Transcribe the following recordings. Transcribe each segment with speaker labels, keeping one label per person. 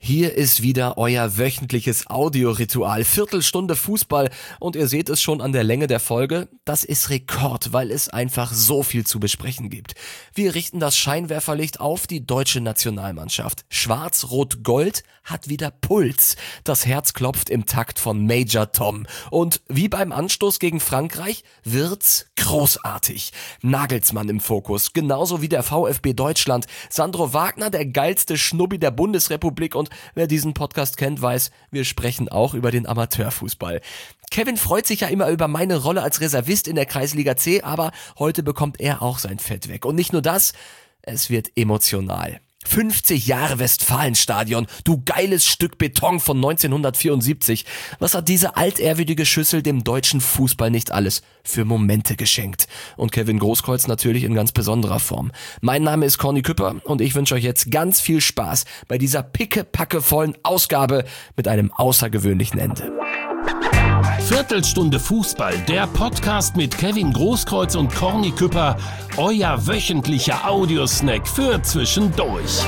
Speaker 1: Hier ist wieder euer wöchentliches Audioritual, Viertelstunde Fußball und ihr seht es schon an der Länge der Folge, das ist Rekord, weil es einfach so viel zu besprechen gibt. Wir richten das Scheinwerferlicht auf die deutsche Nationalmannschaft. Schwarz-Rot-Gold hat wieder Puls, das Herz klopft im Takt von Major Tom und wie beim Anstoß gegen Frankreich wird's großartig. Nagelsmann im Fokus, genauso wie der VfB Deutschland, Sandro Wagner, der geilste Schnubbi der Bundesrepublik und wer diesen Podcast kennt, weiß, wir sprechen auch über den Amateurfußball. Kevin freut sich ja immer über meine Rolle als Reservist in der Kreisliga C, aber heute bekommt er auch sein Fett weg. Und nicht nur das, es wird emotional. 50 Jahre Westfalenstadion, du geiles Stück Beton von 1974. Was hat diese altehrwürdige Schüssel dem deutschen Fußball nicht alles für Momente geschenkt? Und Kevin Großkreuz natürlich in ganz besonderer Form. Mein Name ist Corny Küpper und ich wünsche euch jetzt ganz viel Spaß bei dieser pickepackevollen Ausgabe mit einem außergewöhnlichen Ende.
Speaker 2: Viertelstunde Fußball, der Podcast mit Kevin Großkreuz und Corny Küpper, euer wöchentlicher Audiosnack für zwischendurch.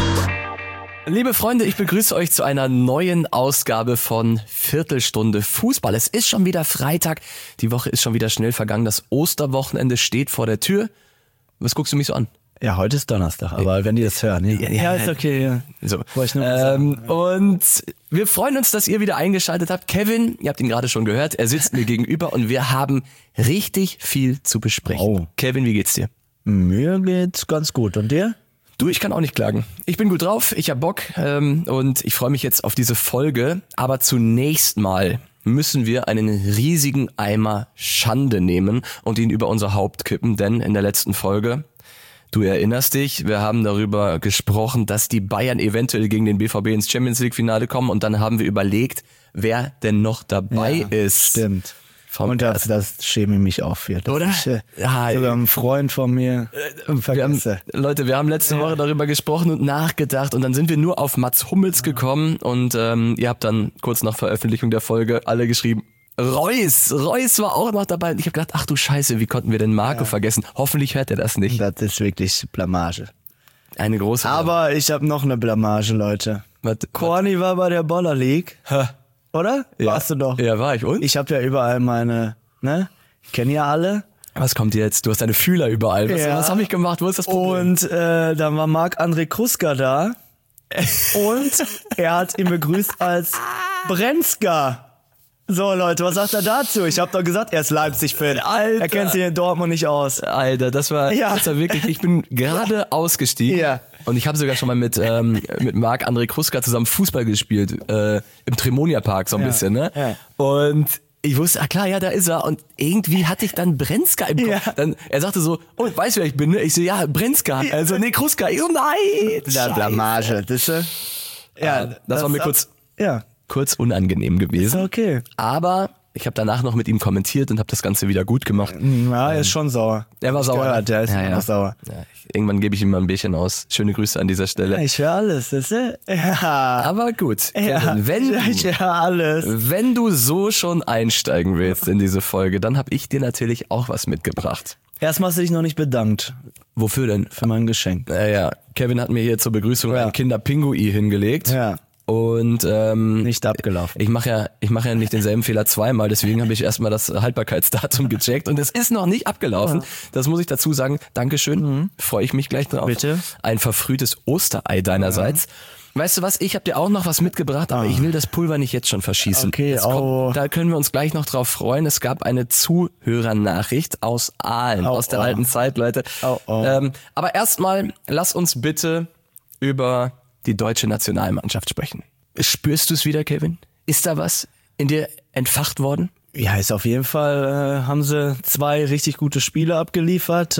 Speaker 1: Liebe Freunde, ich begrüße euch zu einer neuen Ausgabe von Viertelstunde Fußball. Es ist schon wieder Freitag, die Woche ist schon wieder schnell vergangen, das Osterwochenende steht vor der Tür. Was guckst du mich so an?
Speaker 3: Ja, heute ist Donnerstag, aber wenn die das hören. Ja, ist okay. Ja.
Speaker 1: So. Und wir freuen uns, dass ihr wieder eingeschaltet habt. Kevin, ihr habt ihn gerade schon gehört, er sitzt mir gegenüber und wir haben richtig viel zu besprechen.
Speaker 3: Oh.
Speaker 1: Kevin, wie geht's dir?
Speaker 3: Mir geht's ganz gut. Und dir?
Speaker 1: Du, ich kann auch nicht klagen. Ich bin gut drauf, ich hab Bock und ich freue mich jetzt auf diese Folge. Aber zunächst mal müssen wir einen riesigen Eimer Schande nehmen und ihn über unser Haupt kippen, denn in der letzten Folge, du erinnerst dich, wir haben darüber gesprochen, dass die Bayern eventuell gegen den BVB ins Champions-League-Finale kommen und dann haben wir überlegt, wer denn noch dabei ist.
Speaker 3: Stimmt. Und das schäme ich mich auch für.
Speaker 1: Oder?
Speaker 3: Sogar ein Freund von mir vergesse.
Speaker 1: Wir haben letzte Woche darüber gesprochen und nachgedacht und dann sind wir nur auf Mats Hummels gekommen und ihr habt dann kurz nach Veröffentlichung der Folge alle geschrieben, Reus war auch noch dabei. Ich habe gedacht, ach du Scheiße, wie konnten wir denn Marco vergessen? Hoffentlich hört er das nicht.
Speaker 3: Das ist wirklich Blamage.
Speaker 1: Eine große
Speaker 3: Aber ich habe noch eine Blamage, Leute. Corny war bei der Baller League. Oder?
Speaker 1: Ja.
Speaker 3: Warst du doch?
Speaker 1: Ja, war ich. Und?
Speaker 3: Ich habe ja überall meine, ich kenne ja alle.
Speaker 1: Was kommt jetzt? Du hast deine Fühler überall. Was habe ich gemacht? Wo ist das Problem?
Speaker 3: Und dann war Marc-André Kruska da. Und er hat ihn begrüßt als Brenzka. So Leute, was sagt er dazu? Ich habe doch gesagt, er ist Leipzig-Fan. Alter. Er kennt sich in Dortmund nicht aus.
Speaker 1: Alter, das war wirklich, ich bin gerade ausgestiegen.
Speaker 3: Ja.
Speaker 1: Und ich habe sogar schon mal mit Marc-André Kruska zusammen Fußball gespielt, im Tremonia Park so ein bisschen, ne? Ja. Und ich wusste, klar, ja, da ist er. Und irgendwie hatte ich dann Brenzka im Kopf. Ja. Dann, er sagte so, oh, weißt du, wer ich bin? Ne? Ich so, ja, Brenzka. Also, nee, Kruska. Ich so, nein.
Speaker 3: Blamage, das
Speaker 1: das war mir kurz unangenehm gewesen.
Speaker 3: Ist okay.
Speaker 1: Aber ich habe danach noch mit ihm kommentiert und habe das Ganze wieder gut gemacht.
Speaker 3: Ja, er ist schon sauer.
Speaker 1: Er war sauer.
Speaker 3: Der ist immer sauer.
Speaker 1: Ja, irgendwann gebe ich ihm mal ein Bierchen aus. Schöne Grüße an dieser Stelle.
Speaker 3: Ja, ich höre alles.
Speaker 1: Aber gut, Kevin,
Speaker 3: ich höre alles.
Speaker 1: Wenn du so schon einsteigen willst in diese Folge, dann habe ich dir natürlich auch was mitgebracht.
Speaker 3: Erstmal hast du dich noch nicht bedankt.
Speaker 1: Wofür denn?
Speaker 3: Für mein Geschenk.
Speaker 1: Naja, Kevin hat mir hier zur Begrüßung ein Kinderpingui hingelegt.
Speaker 3: Ja.
Speaker 1: Und
Speaker 3: nicht abgelaufen.
Speaker 1: Ich mache ja nicht denselben Fehler zweimal, deswegen habe ich erstmal das Haltbarkeitsdatum gecheckt und es ist noch nicht abgelaufen. Das muss ich dazu sagen. Dankeschön. Freue ich mich gleich drauf.
Speaker 3: Bitte.
Speaker 1: Ein verfrühtes Osterei deinerseits. Weißt du was, ich habe dir auch noch was mitgebracht, aber ich will das Pulver nicht jetzt schon verschießen.
Speaker 3: Okay,
Speaker 1: da können wir uns gleich noch drauf freuen. Es gab eine Zuhörernachricht aus Aalen, aus der alten Zeit, Leute. Aber erstmal, lass uns bitte über die deutsche Nationalmannschaft sprechen. Spürst du es wieder, Kevin? Ist da was in dir entfacht worden?
Speaker 3: Ja, ist auf jeden Fall, haben sie 2 richtig gute Spiele abgeliefert.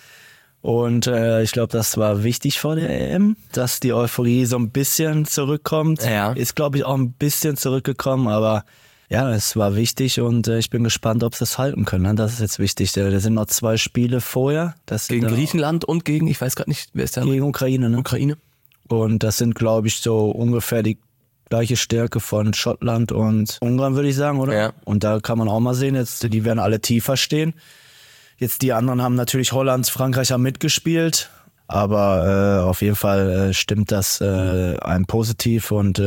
Speaker 3: Und ich glaube, das war wichtig vor der EM, dass die Euphorie so ein bisschen zurückkommt.
Speaker 1: Ja.
Speaker 3: Ist, glaube ich, auch ein bisschen zurückgekommen, aber ja, es war wichtig und ich bin gespannt, ob sie es halten können. Ne? Das ist jetzt wichtig. Da sind noch 2 Spiele vorher.
Speaker 1: Gegen Griechenland und gegen, ich weiß gerade nicht, wer ist da?
Speaker 3: Gegen Ukraine, ne?
Speaker 1: Ukraine.
Speaker 3: Und das sind, glaube ich, so ungefähr die gleiche Stärke von Schottland und Ungarn, würde ich sagen, oder?
Speaker 1: Ja.
Speaker 3: Und da kann man auch mal sehen, jetzt die werden alle tiefer stehen. Jetzt die anderen haben natürlich Holland, Frankreich haben mitgespielt. Aber auf jeden Fall stimmt das einem positiv und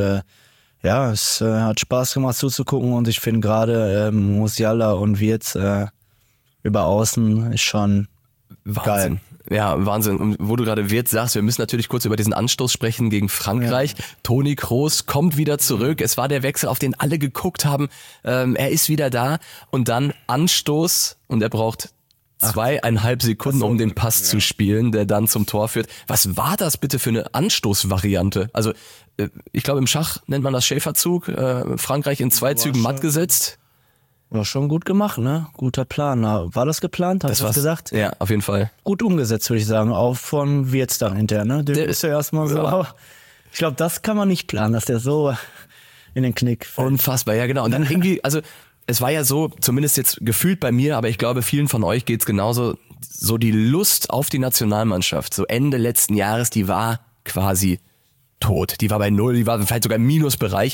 Speaker 3: es hat Spaß gemacht zuzugucken und ich finde gerade Musiala und Wirtz über Außen ist schon
Speaker 1: Wahnsinn.
Speaker 3: geil.
Speaker 1: Ja, Wahnsinn. Und wo du gerade Wirtz sagst, wir müssen natürlich kurz über diesen Anstoß sprechen gegen Frankreich. Ja. Toni Kroos kommt wieder zurück. Es war der Wechsel, auf den alle geguckt haben. Er ist wieder da und dann Anstoß und er braucht 2,5 Sekunden, um den Pass zu spielen, der dann zum Tor führt. Was war das bitte für eine Anstoßvariante? Also ich glaube im Schach nennt man das Schäferzug. Frankreich in 2 Zügen matt gesetzt.
Speaker 3: War schon gut gemacht, ne? Guter Plan. War das geplant? Hast du das gesagt?
Speaker 1: Ja, auf jeden Fall.
Speaker 3: Gut umgesetzt, würde ich sagen. Auch von Wirtz dann hinterher, ne? Der ist ja erstmal so. Ja. Ich glaube, das kann man nicht planen, dass der so in den Knick fällt.
Speaker 1: Unfassbar, ja genau. Und dann irgendwie, also es war ja so, zumindest jetzt gefühlt bei mir, aber ich glaube vielen von euch geht's genauso, so die Lust auf die Nationalmannschaft, so Ende letzten Jahres, die war quasi tot. Die war bei 0, die war vielleicht sogar im Minusbereich.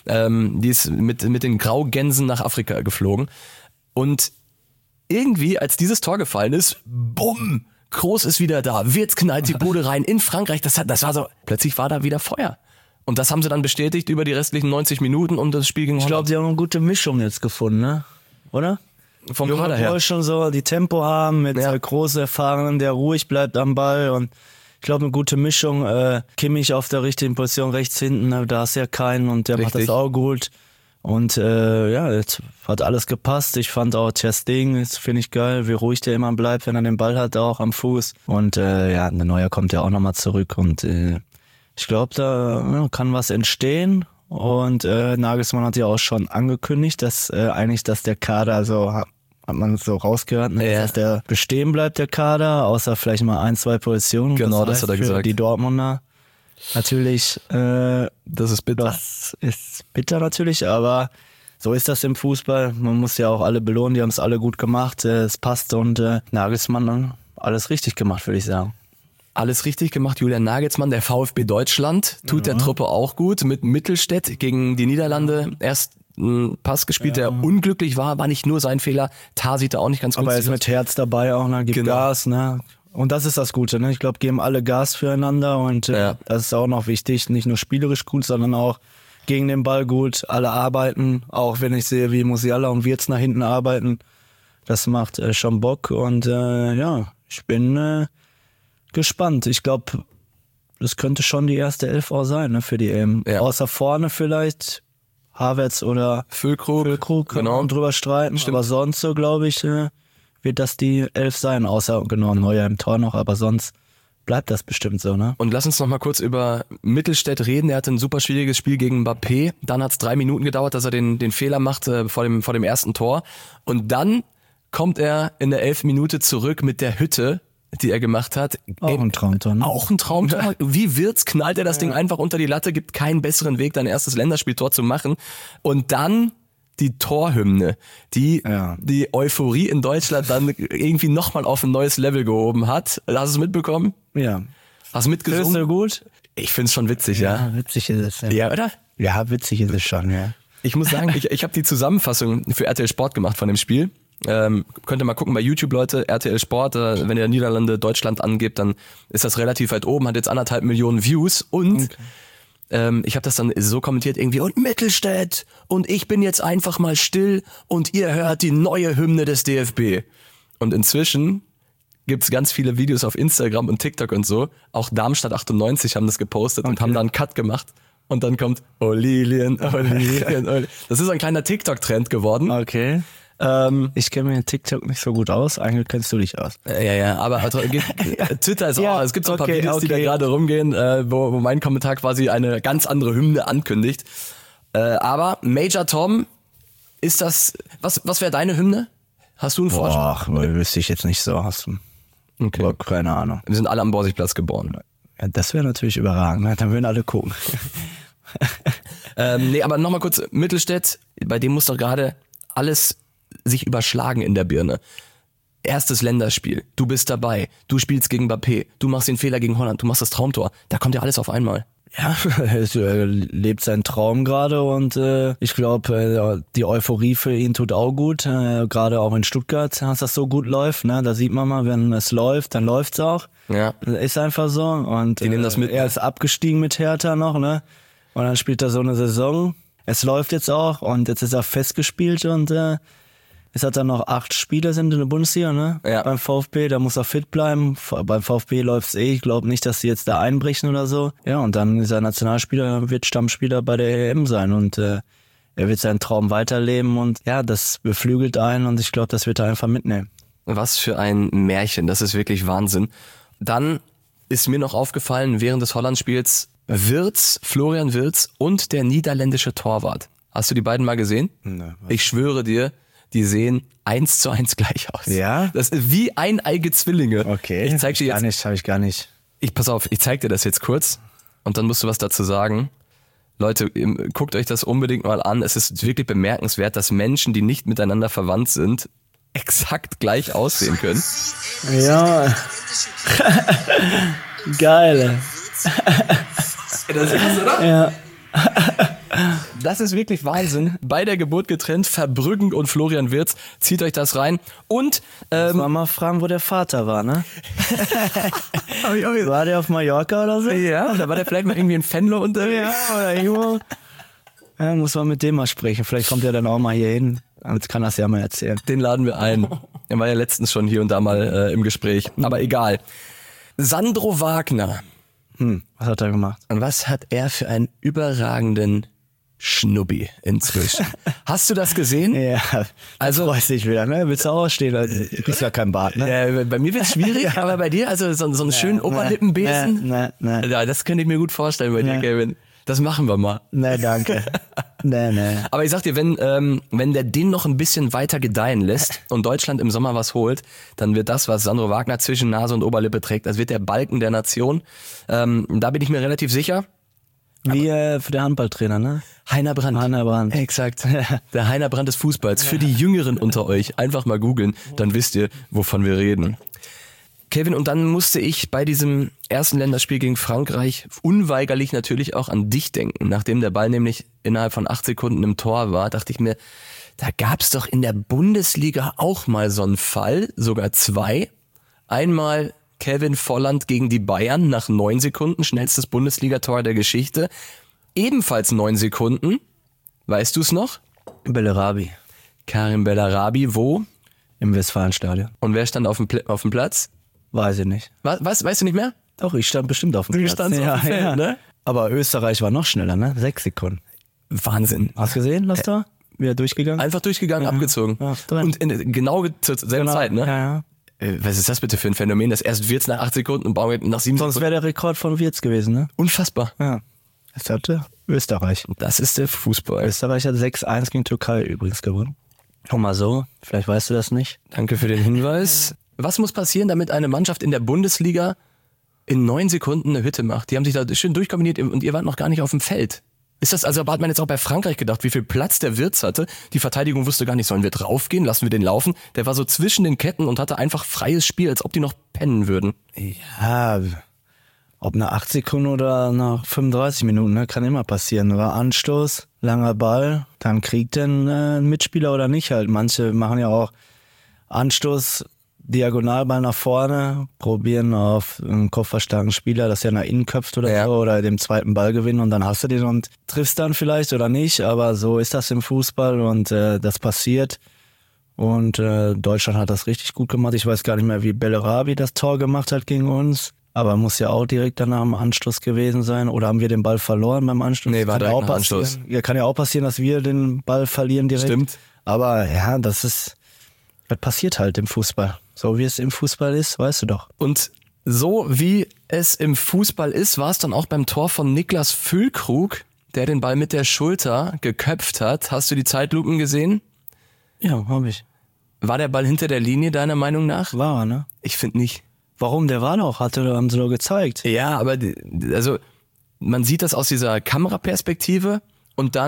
Speaker 1: Die ist mit den Graugänsen nach Afrika geflogen. Und irgendwie, als dieses Tor gefallen ist, bumm, Kroos ist wieder da, Wirtz knallt die Bude rein in Frankreich. Das war so, plötzlich war da wieder Feuer. Und das haben sie dann bestätigt über die restlichen 90 Minuten und das Spiel gegen Holland.
Speaker 3: Ich glaube, sie haben eine gute Mischung jetzt gefunden, ne? Oder?
Speaker 1: Vom Kader her.
Speaker 3: Schon so die Tempo haben mit großen Erfahrenen, der ruhig bleibt am Ball und ich glaube, eine gute Mischung. Kimmich auf der richtigen Position rechts hinten, da ist ja keinen und der macht das auch gut. Und jetzt hat alles gepasst. Ich fand auch Ter Stegen, das finde ich geil, wie ruhig der immer bleibt, wenn er den Ball hat, auch am Fuß. Und der Neuer kommt ja auch nochmal zurück und ich glaube, da kann was entstehen. Und Nagelsmann hat ja auch schon angekündigt, dass dass der Kader so hat man so rausgehört, dass der bestehen bleibt, der Kader, außer vielleicht mal 1, 2 Positionen.
Speaker 1: Genau, das hat er gesagt.
Speaker 3: Die Dortmunder natürlich.
Speaker 1: Das ist bitter.
Speaker 3: Das ist bitter natürlich, aber so ist das im Fußball. Man muss ja auch alle belohnen, die haben es alle gut gemacht, es passt und Nagelsmann alles richtig gemacht, würde ich sagen.
Speaker 1: Alles richtig gemacht, Julian Nagelsmann, der VfB Deutschland, tut der Truppe auch gut, mit Mittelstädt gegen die Niederlande erst einen Pass gespielt, der unglücklich war nicht nur sein Fehler, Tar sieht da auch nicht ganz gut aus.
Speaker 3: Aber er ist mit Herz dabei auch, ne? Gibt Gas, ne? Und das ist das Gute, ne? Ich glaube, geben alle Gas füreinander und das ist auch noch wichtig, nicht nur spielerisch gut, sondern auch gegen den Ball gut, alle arbeiten, auch wenn ich sehe, wie Musiala und Wirtz nach hinten arbeiten, das macht schon Bock und ich bin gespannt. Ich glaube, das könnte schon die erste Elf auch sein, ne, für die EM. Ja. Außer vorne vielleicht Havertz oder Füllkrug kann man drüber streiten. Stimmt. Aber sonst so, glaube ich, wird das die 11 sein, außer Neuer im Tor noch, aber sonst bleibt das bestimmt so, ne?
Speaker 1: Und lass uns noch mal kurz über Mittelstädt reden. Er hatte ein super schwieriges Spiel gegen Mbappé. Dann hat es 3 Minuten gedauert, dass er den Fehler macht vor dem ersten Tor. Und dann kommt er in der 11. Minute zurück mit der Hütte, die er gemacht hat.
Speaker 3: Auch ein Traumtor, ne?
Speaker 1: Auch ein Traumtor. Wie Wirtz knallt er das Ding einfach unter die Latte, gibt keinen besseren Weg, dein erstes Länderspieltor zu machen. Und dann die Torhymne, die Euphorie in Deutschland dann irgendwie nochmal auf ein neues Level gehoben hat. Hast du es mitbekommen?
Speaker 3: Ja.
Speaker 1: Hast du mitgesungen?
Speaker 3: Findest du gut?
Speaker 1: Ich find's schon witzig, ja.
Speaker 3: Witzig ist es.
Speaker 1: Ja, oder?
Speaker 3: Ja, witzig ist es schon, ja.
Speaker 1: Ich muss sagen, ich habe die Zusammenfassung für RTL Sport gemacht von dem Spiel. Könnt ihr mal gucken bei YouTube, Leute, RTL Sport, wenn ihr Niederlande, Deutschland angebt, dann ist das relativ weit oben, hat jetzt 1,5 Millionen Views und ich habe das dann so kommentiert irgendwie, und Mittelstädt und ich bin jetzt einfach mal still und ihr hört die neue Hymne des DFB. Und inzwischen gibt's ganz viele Videos auf Instagram und TikTok und so, auch Darmstadt 98 haben das gepostet und haben da einen Cut gemacht und dann kommt Olilien. Das ist ein kleiner TikTok-Trend geworden.
Speaker 3: Okay. Ich kenne mir TikTok nicht so gut aus, eigentlich kennst du dich aus.
Speaker 1: Ja, aber Twitter ist auch, es gibt so ein paar Videos, die da gerade rumgehen, wo mein Kommentar quasi eine ganz andere Hymne ankündigt. Aber Major Tom, ist das, was wäre deine Hymne? Hast du einen Vorschlag?
Speaker 3: Ach, wüsste ich jetzt nicht so aus. Okay. Aber keine Ahnung.
Speaker 1: Wir sind alle am Borsigplatz geboren.
Speaker 3: Ja, das wäre natürlich überragend, dann würden alle gucken.
Speaker 1: Aber nochmal kurz, Mittelstädt, bei dem muss doch gerade alles sich überschlagen in der Birne. Erstes Länderspiel, du bist dabei, du spielst gegen Mbappé, du machst den Fehler gegen Holland, du machst das Traumtor, da kommt ja alles auf einmal.
Speaker 3: Ja, er lebt seinen Traum gerade und ich glaube, die Euphorie für ihn tut auch gut. Gerade auch in Stuttgart, dass das so gut läuft. Ne? Da sieht man mal, wenn es läuft, dann läuft's auch.
Speaker 1: Ja.
Speaker 3: Ist einfach so. Und
Speaker 1: Die nehmen das mit.
Speaker 3: er ist abgestiegen mit Hertha noch, ne? Und dann spielt er so eine Saison. Es läuft jetzt auch und jetzt ist er festgespielt und es hat dann noch 8 Spiele sind in der Bundesliga, ne?
Speaker 1: Ja.
Speaker 3: Beim VfB, da muss er fit bleiben. Beim VfB läuft's ich glaube nicht, dass sie jetzt da einbrechen oder so. Ja, und dann ist er Nationalspieler, wird Stammspieler bei der EM sein und er wird seinen Traum weiterleben und ja, das beflügelt einen und ich glaube, das wird er einfach mitnehmen.
Speaker 1: Was für ein Märchen, das ist wirklich Wahnsinn. Dann ist mir noch aufgefallen, während des Holland-Spiels Florian Wirtz und der niederländische Torwart. Hast du die beiden mal gesehen?
Speaker 3: Ne,
Speaker 1: Ich schwöre dir, die sehen 1:1 gleich aus.
Speaker 3: Ja?
Speaker 1: Das ist wie eineige Zwillinge.
Speaker 3: Okay.
Speaker 1: Ich zeig dir jetzt.
Speaker 3: Habe ich gar nicht.
Speaker 1: Pass auf, ich zeig dir das jetzt kurz und dann musst du was dazu sagen. Leute, guckt euch das unbedingt mal an. Es ist wirklich bemerkenswert, dass Menschen, die nicht miteinander verwandt sind, exakt gleich aussehen können.
Speaker 3: Ja. Geil.
Speaker 1: Das ist krass, oder?
Speaker 3: Ja.
Speaker 1: Das ist wirklich Wahnsinn. Bei der Geburt getrennt, Verbrüggen und Florian Wirtz. Zieht euch das rein. Und
Speaker 3: Mal fragen, wo der Vater war, ne? War der auf Mallorca oder so?
Speaker 1: ja, da war der vielleicht mal irgendwie in Venlo unterwegs.
Speaker 3: Ja, oder irgendwo. Ja, muss man mit dem mal sprechen. Vielleicht kommt er dann auch mal hier hin. Jetzt kann das ja mal erzählen.
Speaker 1: Den laden wir ein. Er war ja letztens schon hier und da mal im Gespräch. Aber egal. Sandro Wagner.
Speaker 3: Was hat er gemacht?
Speaker 1: Und was hat er für einen überragenden Schnubbi inzwischen? Hast du das gesehen?
Speaker 3: Ja,
Speaker 1: Also-
Speaker 3: freust dich wieder, ne? Willst du ausstehen? Du kriegst ja keinen Bart, ne?
Speaker 1: Bei mir wird's schwierig, aber bei dir, also so einen schönen Oberlippenbesen.
Speaker 3: Ne,
Speaker 1: Ja, das könnte ich mir gut vorstellen bei dir,
Speaker 3: Nee.
Speaker 1: Kevin. Das machen wir mal.
Speaker 3: ne, danke. Ne.
Speaker 1: Aber ich sag dir, wenn der den noch ein bisschen weiter gedeihen lässt und Deutschland im Sommer was holt, dann wird das, was Sandro Wagner zwischen Nase und Oberlippe trägt, das wird der Balken der Nation. Da bin ich mir relativ sicher.
Speaker 3: Wie für der Handballtrainer, ne?
Speaker 1: Heiner Brandt.
Speaker 3: Heiner Brandt.
Speaker 1: Exakt. Der Heiner Brandt des Fußballs. Für die Jüngeren unter euch einfach mal googeln, dann wisst ihr, wovon wir reden. Kevin, und dann musste ich bei diesem ersten Länderspiel gegen Frankreich unweigerlich natürlich auch an dich denken. Nachdem der Ball nämlich innerhalb von 8 Sekunden im Tor war, dachte ich mir, da gab's doch in der Bundesliga auch mal so einen Fall, sogar 2. Einmal Kevin Volland gegen die Bayern nach 9 Sekunden, schnellstes Bundesligator der Geschichte. Ebenfalls 9 Sekunden. Weißt du es noch?
Speaker 3: Bellerabi.
Speaker 1: Karim Bellarabi, wo?
Speaker 3: Im Westfalenstadion.
Speaker 1: Und wer stand auf dem Platz?
Speaker 3: Weiß ich nicht.
Speaker 1: Was? Weißt du nicht mehr?
Speaker 3: Doch, ich stand bestimmt auf dem
Speaker 1: Du
Speaker 3: Platz.
Speaker 1: standst auf dem Feld, ne?
Speaker 3: Aber Österreich war noch schneller, ne? 6 Sekunden.
Speaker 1: Wahnsinn.
Speaker 3: Hast du gesehen, Lastor? Wie er durchgegangen?
Speaker 1: Einfach durchgegangen, abgezogen.
Speaker 3: Ja, drin.
Speaker 1: Und genau zur selben Zeit, ne?
Speaker 3: Ja.
Speaker 1: Was ist das bitte für ein Phänomen, dass erst Wirtz nach 8 Sekunden und Baumgart nach 7
Speaker 3: Sonst
Speaker 1: Sekunden?
Speaker 3: wäre der Rekord von Wirtz gewesen, ne?
Speaker 1: Unfassbar.
Speaker 3: Ja. Das hatte Österreich.
Speaker 1: Das ist der Fußball.
Speaker 3: Österreich hat 6-1 gegen Türkei übrigens gewonnen. Nur mal so, vielleicht weißt du das nicht.
Speaker 1: Danke für den Hinweis. Was muss passieren, damit eine Mannschaft in der Bundesliga in 9 Sekunden eine Hütte macht? Die haben sich da schön durchkombiniert und ihr wart noch gar nicht auf dem Feld. Ist das, also hat man jetzt auch bei Frankreich gedacht, wie viel Platz der Wirtz hatte? Die Verteidigung wusste gar nicht, sollen wir draufgehen, lassen wir den laufen? Der war so zwischen den Ketten und hatte einfach freies Spiel, als ob die noch pennen würden.
Speaker 3: Ja, ob nach 8 Sekunden oder nach 35 Minuten, ne, kann immer passieren. War Anstoß, langer Ball, dann kriegt dann ein Mitspieler oder nicht halt. Manche machen ja auch Anstoß, Diagonalball nach vorne, probieren auf einen kopfballstarken Spieler, dass er nach innen köpft oder so, oder dem zweiten Ball gewinnen und dann hast du den und triffst dann vielleicht oder nicht, aber so ist das im Fußball und das passiert. Und Deutschland hat das richtig gut gemacht. Ich weiß gar nicht mehr, wie Bellerabi das Tor gemacht hat gegen uns. Aber muss ja auch direkt danach am Anstoß gewesen sein. Oder haben wir den Ball verloren beim Anstoß?
Speaker 1: Nee, war direkt nach Anstoß.
Speaker 3: Ja, kann ja auch passieren, dass wir den Ball verlieren direkt.
Speaker 1: Stimmt.
Speaker 3: Aber ja, das passiert halt im Fußball. So wie es im Fußball ist, weißt du doch.
Speaker 1: Und so wie es im Fußball ist, war es dann auch beim Tor von Niklas Füllkrug, der den Ball mit der Schulter geköpft hat. Hast du die Zeitlupen gesehen?
Speaker 3: Ja, hab ich.
Speaker 1: War der Ball hinter der Linie, deiner Meinung nach?
Speaker 3: War er, ne?
Speaker 1: Ich finde nicht.
Speaker 3: Warum? Der war doch, haben sie doch gezeigt.
Speaker 1: Ja, aber also man sieht das aus dieser Kameraperspektive und dann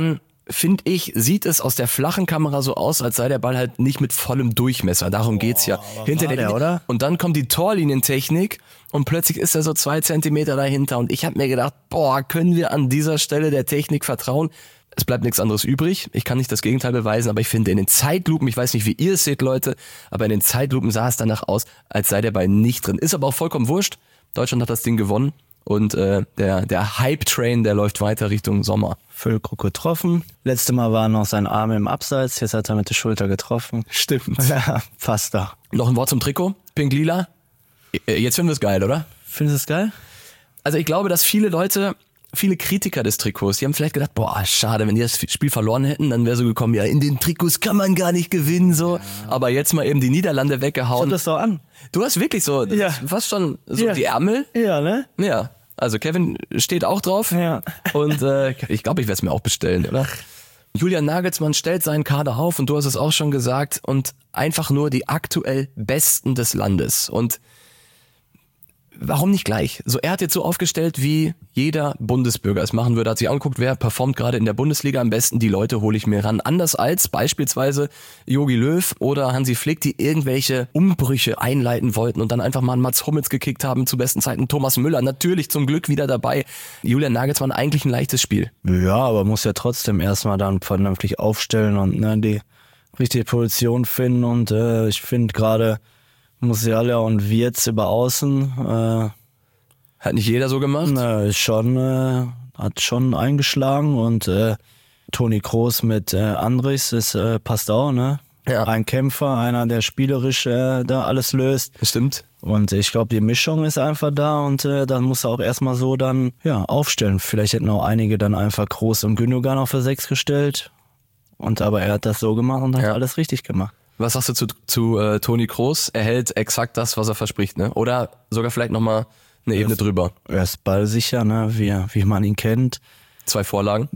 Speaker 1: finde ich, sieht es aus der flachen Kamera so aus, als sei der Ball halt nicht mit vollem Durchmesser. Darum geht's ja. Hinter der Linie,
Speaker 3: oder?
Speaker 1: Und dann kommt die Torlinientechnik und plötzlich ist er so 2 Zentimeter dahinter. Und ich habe mir gedacht, können wir an dieser Stelle der Technik vertrauen? Es bleibt nichts anderes übrig. Ich kann nicht das Gegenteil beweisen, aber ich finde in den Zeitlupen, ich weiß nicht, wie ihr es seht, Leute, aber in den Zeitlupen sah es danach aus, als sei der Ball nicht drin. Ist aber auch vollkommen wurscht. Deutschland hat das Ding gewonnen. Und der Hype-Train, der läuft weiter Richtung Sommer.
Speaker 3: Füllkrug getroffen. Letztes Mal war noch sein Arm im Abseits, jetzt hat er mit der Schulter getroffen.
Speaker 1: Stimmt.
Speaker 3: Ja, passt doch.
Speaker 1: Noch ein Wort zum Trikot. Pink-Lila. Jetzt finden wir es geil, oder?
Speaker 3: Findest du es geil?
Speaker 1: Also ich glaube, dass viele Kritiker des Trikots, die haben vielleicht gedacht, schade, wenn die das Spiel verloren hätten, dann wäre so gekommen, ja, in den Trikots kann man gar nicht gewinnen, so. Ja. Aber jetzt mal eben die Niederlande weggehauen.
Speaker 3: Schau das doch an.
Speaker 1: Du hast wirklich so, fast schon so die Ärmel.
Speaker 3: Ja, ne?
Speaker 1: Ja. Also Kevin steht auch drauf.
Speaker 3: Ja.
Speaker 1: Und ich glaube, ich werde es mir auch bestellen, oder? Julian Nagelsmann stellt seinen Kader auf und du hast es auch schon gesagt und einfach nur die aktuell Besten des Landes. Und warum nicht gleich? So, er hat jetzt so aufgestellt, wie jeder Bundesbürger es machen würde. Hat sich angeguckt, wer performt gerade in der Bundesliga am besten. Die Leute hole ich mir ran. Anders als beispielsweise Jogi Löw oder Hansi Flick, die irgendwelche Umbrüche einleiten wollten und dann einfach mal einen Mats Hummels gekickt haben zu besten Zeiten. Thomas Müller natürlich zum Glück wieder dabei. Julian Nagelsmann eigentlich ein leichtes Spiel.
Speaker 3: Ja, aber muss ja trotzdem erstmal dann vernünftig aufstellen und die richtige Position finden. Und ich finde gerade Musiala und Wirtz über außen.
Speaker 1: Hat nicht jeder so gemacht?
Speaker 3: Hat schon eingeschlagen und Toni Kroos mit Andries, das passt auch, ne? Ja. Ein Kämpfer, einer, der spielerisch da alles löst.
Speaker 1: Stimmt.
Speaker 3: Und ich glaube, die Mischung ist einfach da und dann muss er auch erstmal so dann aufstellen. Vielleicht hätten auch einige dann einfach Kroos und Gündogan auf der 6 gestellt. Aber er hat das so gemacht und hat alles richtig gemacht.
Speaker 1: Was sagst du zu Toni Kroos? Er hält exakt das, was er verspricht, ne? Oder sogar vielleicht nochmal eine Ebene drüber.
Speaker 3: Er ist ballsicher, ne? Wie man ihn kennt.
Speaker 1: 2 Vorlagen.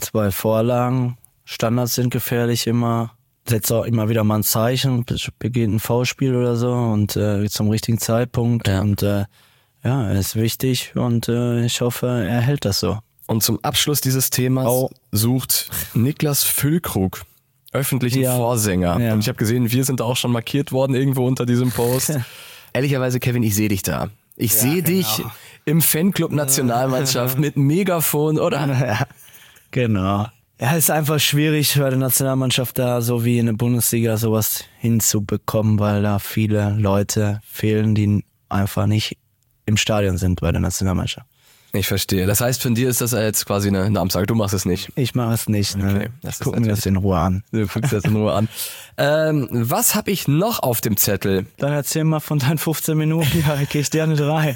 Speaker 3: Standards sind gefährlich immer. Setzt auch immer wieder mal ein Zeichen, begeht ein Foulspiel oder so und zum richtigen Zeitpunkt. Ja. Und er ist wichtig und ich hoffe, er hält das so.
Speaker 1: Und zum Abschluss dieses Themas sucht Niklas Füllkrug öffentlichen Vorsänger. Ja. Und ich habe gesehen, wir sind auch schon markiert worden irgendwo unter diesem Post. Ehrlicherweise, Kevin, ich sehe dich da. Ich sehe dich im Fanclub Nationalmannschaft mit Megafon, oder?
Speaker 3: Ja, genau. Ja, ist einfach schwierig bei der Nationalmannschaft da so wie in der Bundesliga sowas hinzubekommen, weil da viele Leute fehlen, die einfach nicht im Stadion sind bei der Nationalmannschaft.
Speaker 1: Ich verstehe. Das heißt, von dir ist das jetzt quasi eine Amtsage. Du machst es nicht.
Speaker 3: Ich mache es nicht. Ne?
Speaker 1: Okay.
Speaker 3: Guck mir das in Ruhe an.
Speaker 1: Du guckst das in Ruhe an. Was habe ich noch auf dem Zettel?
Speaker 3: Dann erzähl mal von deinen 15 Minuten. Ja, ich dir eine 3.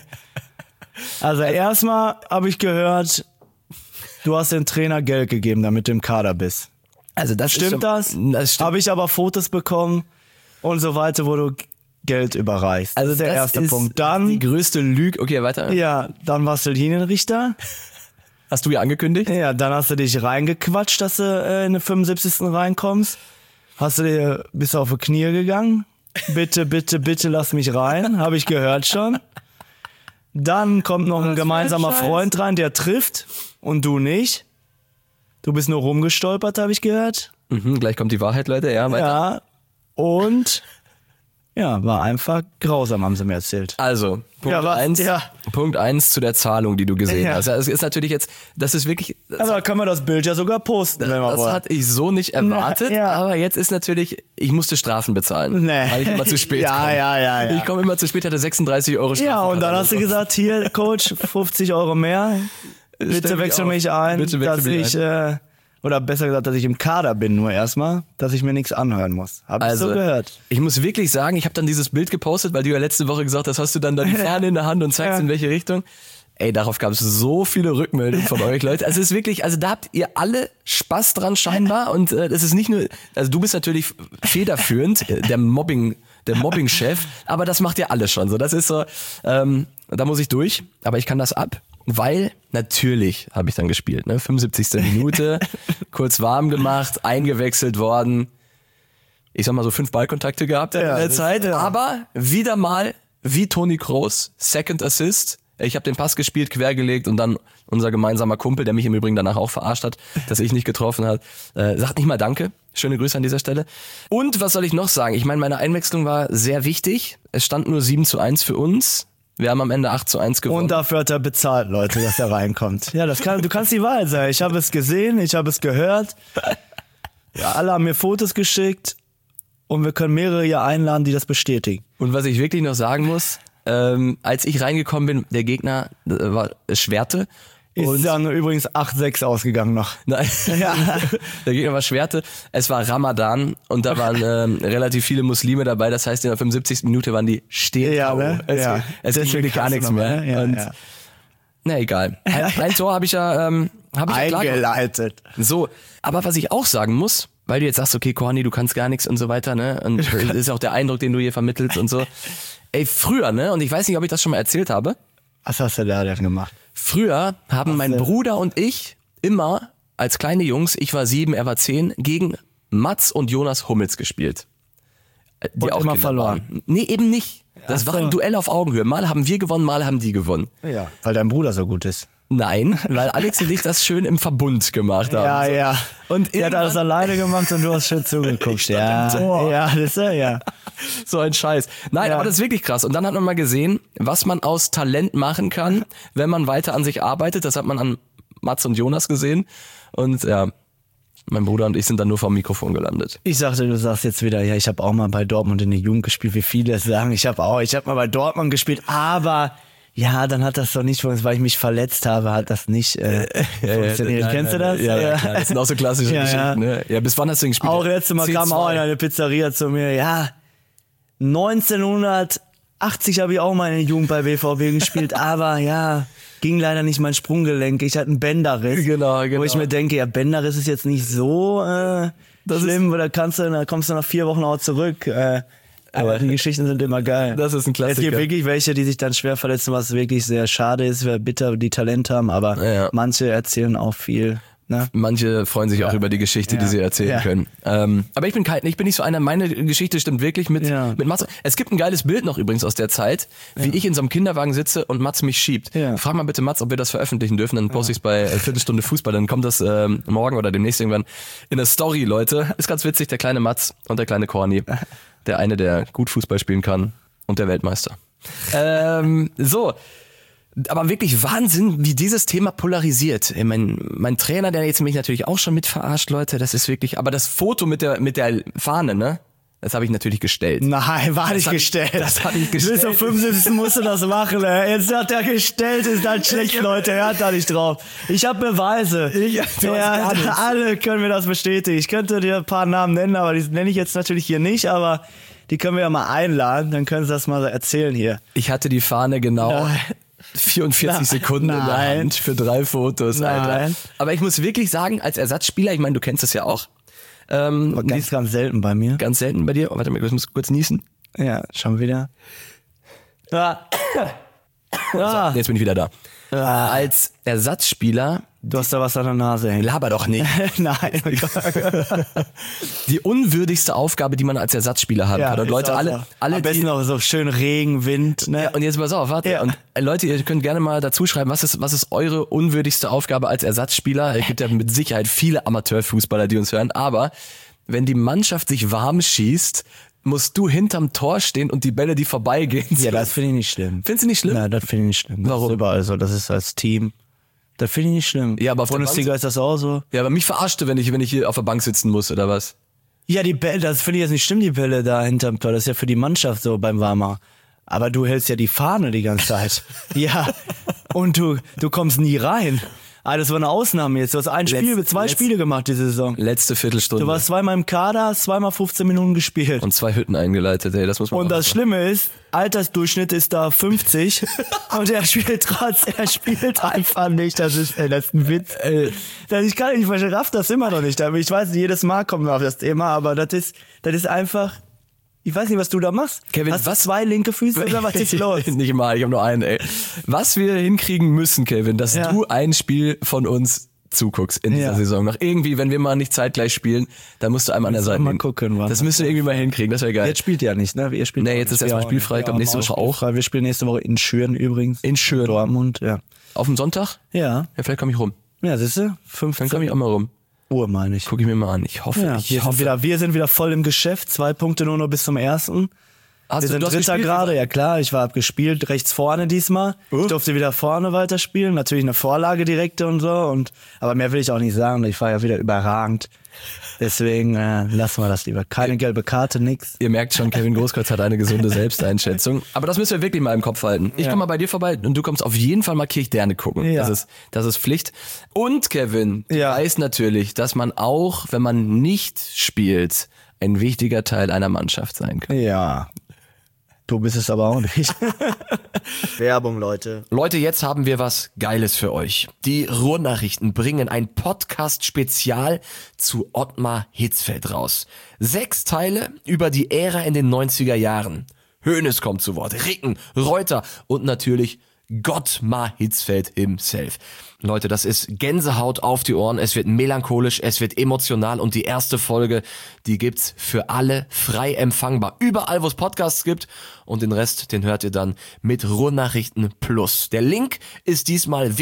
Speaker 3: Also erstmal habe ich gehört, du hast dem Trainer Geld gegeben, damit du im Kader bist.
Speaker 1: Also das
Speaker 3: stimmt das? Das stimmt. Habe ich aber Fotos bekommen und so weiter, wo du Geld überreichst.
Speaker 1: Also
Speaker 3: der erste Punkt. Dann
Speaker 1: die größte Lüge. Okay, weiter.
Speaker 3: Ja, dann warst du Linienrichter.
Speaker 1: Hast du ja angekündigt?
Speaker 3: Ja, dann hast du dich reingequatscht, dass du in den 75. reinkommst. Bist du auf die Knie gegangen. Bitte, bitte, bitte lass mich rein. Habe ich gehört schon. Dann kommt noch ein gemeinsamer Freund rein, der trifft und du nicht. Du bist nur rumgestolpert, habe ich gehört.
Speaker 1: Gleich kommt die Wahrheit, Leute. Ja, weiter.
Speaker 3: Ja, und war einfach grausam, haben sie mir erzählt.
Speaker 1: Also, Punkt 1 zu der Zahlung, die du gesehen hast. Also, es ist natürlich jetzt, das ist wirklich...
Speaker 3: Aber können wir das Bild ja sogar posten, wenn wir wollen.
Speaker 1: Das hatte ich so nicht erwartet, aber jetzt ist natürlich, ich musste Strafen bezahlen, weil ich immer zu spät komme.
Speaker 3: Ja.
Speaker 1: Ich komme immer zu spät, hatte 36 € Strafe.
Speaker 3: Ja, und dann hast du gesagt, hier, Coach, 50 € mehr, bitte wechsel mich ein, dass ich... Oder besser gesagt, dass ich im Kader bin, nur erstmal, dass ich mir nichts anhören muss. Hab ich so gehört.
Speaker 1: Ich muss wirklich sagen, ich habe dann dieses Bild gepostet, weil du ja letzte Woche gesagt hast, hast du dann da die Fahne in der Hand und zeigst in welche Richtung. Ey, darauf gab es so viele Rückmeldungen von euch, Leute. Also es ist wirklich, also da habt ihr alle Spaß dran scheinbar und das ist nicht nur, also du bist natürlich federführend, der Mobbing-Chef, aber das macht ihr alle schon so. Das ist so, da muss ich durch, aber ich kann das ab. Weil, natürlich habe ich dann gespielt, ne? 75. Minute, kurz warm gemacht, eingewechselt worden. Ich sag mal so 5 Ballkontakte gehabt in der Zeit. Aber wieder mal, wie Toni Kroos, Second Assist, Ich habe den Pass gespielt, quergelegt und dann unser gemeinsamer Kumpel, der mich im Übrigen danach auch verarscht hat, dass ich nicht getroffen hat, sagt nicht mal Danke. Schöne Grüße an dieser Stelle. Und was soll ich noch sagen? Ich meine, meine Einwechslung war sehr wichtig. Es stand nur 7:1 für uns. Wir haben am Ende 8:1 gewonnen.
Speaker 3: Und dafür hat er bezahlt, Leute, dass er reinkommt. Ja, du kannst die Wahrheit sagen. Ich habe es gesehen, ich habe es gehört. Ja, alle haben mir Fotos geschickt und wir können mehrere hier einladen, die das bestätigen.
Speaker 1: Und was ich wirklich noch sagen muss, als ich reingekommen bin, der Gegner war Schwerte.
Speaker 3: Ist dann übrigens 8:6 ausgegangen noch.
Speaker 1: Nein,
Speaker 3: Ja.
Speaker 1: der Gegner war Schwerte. Es war Ramadan und da waren relativ viele Muslime dabei. Das heißt, in der 75. Minute waren die stehen.
Speaker 3: Ja, ne?
Speaker 1: Es ging wirklich gar nichts mehr.
Speaker 3: Ja,
Speaker 1: und,
Speaker 3: ja.
Speaker 1: Na egal. Ein Tor habe ich ja
Speaker 3: Eingeleitet.
Speaker 1: So, aber was ich auch sagen muss, weil du jetzt sagst, okay, Corny, du kannst gar nichts und so weiter, ne? Und das ist auch der Eindruck, den du hier vermittelst und so. Ey, früher, ne? Und ich weiß nicht, ob ich das schon mal erzählt habe.
Speaker 3: Was hast du da denn gemacht?
Speaker 1: Früher haben mein Bruder und ich immer als kleine Jungs, ich war 7, er war 10, gegen Mats und Jonas Hummels gespielt. Die
Speaker 3: Und
Speaker 1: auch
Speaker 3: immer
Speaker 1: Kinder
Speaker 3: verloren.
Speaker 1: waren. Nee, eben nicht. Das
Speaker 3: Ach
Speaker 1: war
Speaker 3: so.
Speaker 1: ein Duell auf Augenhöhe. Mal haben wir gewonnen, mal haben die gewonnen.
Speaker 3: Ja, weil dein Bruder so gut ist.
Speaker 1: Nein, weil Alex und ich das schön im Verbund gemacht haben.
Speaker 3: Ja,
Speaker 1: So.
Speaker 3: ja.
Speaker 1: Und
Speaker 3: Er hat alles alleine gemacht und du hast schön zugeguckt. Ja, ja, das ist ja.
Speaker 1: So ein Scheiß. Nein,
Speaker 3: Ja.
Speaker 1: aber das ist wirklich krass. Und dann hat man mal gesehen, was man aus Talent machen kann, wenn man weiter an sich arbeitet. Das hat man an Mats und Jonas gesehen. Und ja, mein Bruder und ich sind dann nur vom Mikrofon gelandet.
Speaker 3: Ich sagte, du sagst jetzt wieder, ja, ich habe auch mal bei Dortmund in der Jugend gespielt, wie viele es sagen. Ich habe mal bei Dortmund gespielt, aber ja, dann hat das doch nicht funktioniert, weil ich mich verletzt habe, hat das nicht funktioniert. Kennst du das?
Speaker 1: Ja, klar. Das sind auch so klassische
Speaker 3: Ja,
Speaker 1: Geschichten.
Speaker 3: ja.
Speaker 1: Ne? Ja, bis wann hast du denn gespielt?
Speaker 3: Auch letztes Mal kam
Speaker 1: C2.
Speaker 3: auch einer in eine Pizzeria zu mir, ja, 1980 habe ich auch mal in der Jugend bei BVB gespielt, aber ja, ging leider nicht mein Sprunggelenk. Ich hatte einen Bänderriss.
Speaker 1: Genau.
Speaker 3: Wo ich mir denke, ja, Bänderriss ist jetzt nicht so schlimm, weil da kommst du nach 4 Wochen auch zurück. Aber die Geschichten sind immer geil.
Speaker 1: Das ist ein Klassiker.
Speaker 3: Es gibt wirklich welche, die sich dann schwer verletzen, was wirklich sehr schade ist, wer bitter die Talent haben, aber
Speaker 1: Ja.
Speaker 3: manche erzählen auch viel. Ne?
Speaker 1: Manche freuen sich auch über die Geschichte, die sie erzählen
Speaker 3: Ja.
Speaker 1: können. Aber ich bin nicht so einer. Meine Geschichte stimmt wirklich mit Mats. Es gibt ein geiles Bild noch übrigens aus der Zeit, wie ich in so einem Kinderwagen sitze und Mats mich schiebt.
Speaker 3: Ja.
Speaker 1: Frag mal bitte Mats, ob wir das veröffentlichen dürfen. Dann poste ich es bei Viertelstunde Fußball. Dann kommt das morgen oder demnächst irgendwann in der Story, Leute. Ist ganz witzig, der kleine Mats und der kleine Corny. Der eine, der gut Fußball spielen kann und der Weltmeister. So. Aber wirklich Wahnsinn, wie dieses Thema polarisiert. Ich mein Trainer, der jetzt mich natürlich auch schon mit verarscht, Leute, das ist wirklich, aber das Foto mit der Fahne, ne? Das habe ich natürlich gestellt.
Speaker 3: Nein, war nicht
Speaker 1: hab-
Speaker 3: gestellt.
Speaker 1: das hab ich
Speaker 3: Bis
Speaker 1: gestellt.
Speaker 3: zum 75. musst du das machen, ey. Jetzt hat er gestellt, ist halt schlecht, Leute. Er hat da nicht drauf. Ich habe Beweise.
Speaker 1: Du hast gar nichts.
Speaker 3: Alle können mir das bestätigen. Ich könnte dir ein paar Namen nennen, aber die nenne ich jetzt natürlich hier nicht, aber die können wir ja mal einladen. Dann können sie das mal erzählen hier.
Speaker 1: Ich hatte die Fahne genau
Speaker 3: Nein.
Speaker 1: 44 Sekunden in der
Speaker 3: Nein.
Speaker 1: Hand für 3 Fotos, Alter.
Speaker 3: Nein.
Speaker 1: Aber ich muss wirklich sagen, als Ersatzspieler, ich meine, du kennst das ja auch.
Speaker 3: Aber ganz, ganz selten bei mir.
Speaker 1: Ganz selten bei dir. Oh, warte mal, ich muss kurz niesen.
Speaker 3: Ja, schon wieder. Ja. Ja.
Speaker 1: Jetzt bin ich wieder da. Als Ersatzspieler,
Speaker 3: Du hast da was an der Nase hängen.
Speaker 1: laber doch nicht.
Speaker 3: Nein.
Speaker 1: Die unwürdigste Aufgabe, die man als Ersatzspieler haben kann. Und
Speaker 3: ist
Speaker 1: Leute,
Speaker 3: auch
Speaker 1: alle,
Speaker 3: so.
Speaker 1: alle
Speaker 3: Am besten
Speaker 1: die,
Speaker 3: noch so schön Regen, Wind, ne?
Speaker 1: ja, und jetzt pass auf, warte.
Speaker 3: Ja.
Speaker 1: Und Leute, ihr könnt gerne mal dazu schreiben, was ist eure unwürdigste Aufgabe als Ersatzspieler? Es gibt ja mit Sicherheit viele Amateurfußballer, die uns hören, aber wenn die Mannschaft sich warm schießt, musst du hinterm Tor stehen und die Bälle, die vorbeigehen.
Speaker 3: Ja, das finde ich nicht schlimm.
Speaker 1: Findest du nicht schlimm?
Speaker 3: Nein, das finde ich nicht schlimm.
Speaker 1: Warum?
Speaker 3: Das ist überall so. Das ist als Team. Das finde ich nicht schlimm.
Speaker 1: Ja, aber auf der
Speaker 3: Bundesliga
Speaker 1: Bank-
Speaker 3: ist das auch so.
Speaker 1: Ja, aber mich verarscht du, wenn ich hier auf der Bank sitzen muss, oder was?
Speaker 3: Ja, die Bälle, das finde ich jetzt nicht schlimm, die Bälle da hinterm Tor. Das ist ja für die Mannschaft so beim Warmer. Aber du hältst ja die Fahne die ganze Zeit. Ja. Und du kommst nie rein. Ah, das war eine Ausnahme jetzt. Du hast zwei Spiele gemacht diese Saison.
Speaker 1: Letzte Viertelstunde.
Speaker 3: Du warst zweimal im Kader, hast zweimal 15 Minuten gespielt.
Speaker 1: und 2 Hütten eingeleitet, ey, das muss man
Speaker 3: Und
Speaker 1: auch
Speaker 3: das
Speaker 1: sagen.
Speaker 3: Schlimme ist, Altersdurchschnitt ist da 50 und er spielt einfach nicht. Das ist ein Witz. Ich kann nicht verstehen, raff das immer noch nicht. Ich weiß, jedes Mal kommen wir auf das Thema, aber das ist einfach, ich weiß nicht, was du da machst.
Speaker 1: Kevin,
Speaker 3: hast
Speaker 1: was-
Speaker 3: du 2 linke Füße oder was ist los?
Speaker 1: Nicht mal, ich habe nur einen, ey. Was wir hinkriegen müssen, Kevin, dass
Speaker 3: Ja.
Speaker 1: du ein Spiel von uns zuguckst in dieser Saison noch. Irgendwie, wenn wir mal nicht zeitgleich spielen, dann musst du einmal an der Seite
Speaker 3: mal gucken, was
Speaker 1: das müsst ihr irgendwie mal hinkriegen, das wäre geil.
Speaker 3: Jetzt spielt ihr ja nicht, ne? Ihr spielt
Speaker 1: Nee, jetzt ist erstmal spielfrei, ich glaube nächste Woche auch.
Speaker 3: Wir spielen nächste Woche in Schüren übrigens.
Speaker 1: In Schüren.
Speaker 3: Dortmund, ja.
Speaker 1: Auf dem Sonntag?
Speaker 3: Ja.
Speaker 1: Ja, vielleicht komme ich rum.
Speaker 3: Ja, siehst du?
Speaker 1: Dann
Speaker 3: 15
Speaker 1: komme ich auch mal rum.
Speaker 3: Uhr, meine ich.
Speaker 1: Guck ich mir mal an. Ich hoffe,
Speaker 3: Wir sind wieder voll im Geschäft. 2 Punkte nur noch bis zum 1. Wir sind Dritter gerade, ja klar. Ich war abgespielt, rechts vorne diesmal. Ich durfte wieder vorne weiterspielen. Natürlich eine Vorlage direkte und so. Aber mehr will ich auch nicht sagen. Ich war ja wieder überragend. Deswegen lassen wir das lieber. Keine gelbe Karte, nix.
Speaker 1: Ihr merkt schon, Kevin Großkreuz hat eine gesunde Selbsteinschätzung. Aber das müssen wir wirklich mal im Kopf halten. Ich komme mal bei dir vorbei und du kommst auf jeden Fall mal Kirchderne gucken.
Speaker 3: Ja.
Speaker 1: Das ist Pflicht. Und Kevin weiß natürlich, dass man auch, wenn man nicht spielt, ein wichtiger Teil einer Mannschaft sein kann.
Speaker 3: Ja. Du bist es aber auch nicht. Werbung, Leute.
Speaker 1: Leute, jetzt haben wir was Geiles für euch. Die Ruhrnachrichten bringen ein Podcast-Spezial zu Ottmar Hitzfeld raus. 6 Teile über die Ära in den 90er Jahren. Hoeneß kommt zu Wort, Ricken, Reuter und natürlich Gottmar Hitzfeld himself. Leute, das ist Gänsehaut auf die Ohren, es wird melancholisch, es wird emotional und die erste Folge, die gibt's für alle frei empfangbar. Überall, wo es Podcasts gibt und den Rest, den hört ihr dann mit Ruhrnachrichten Plus. Der Link ist diesmal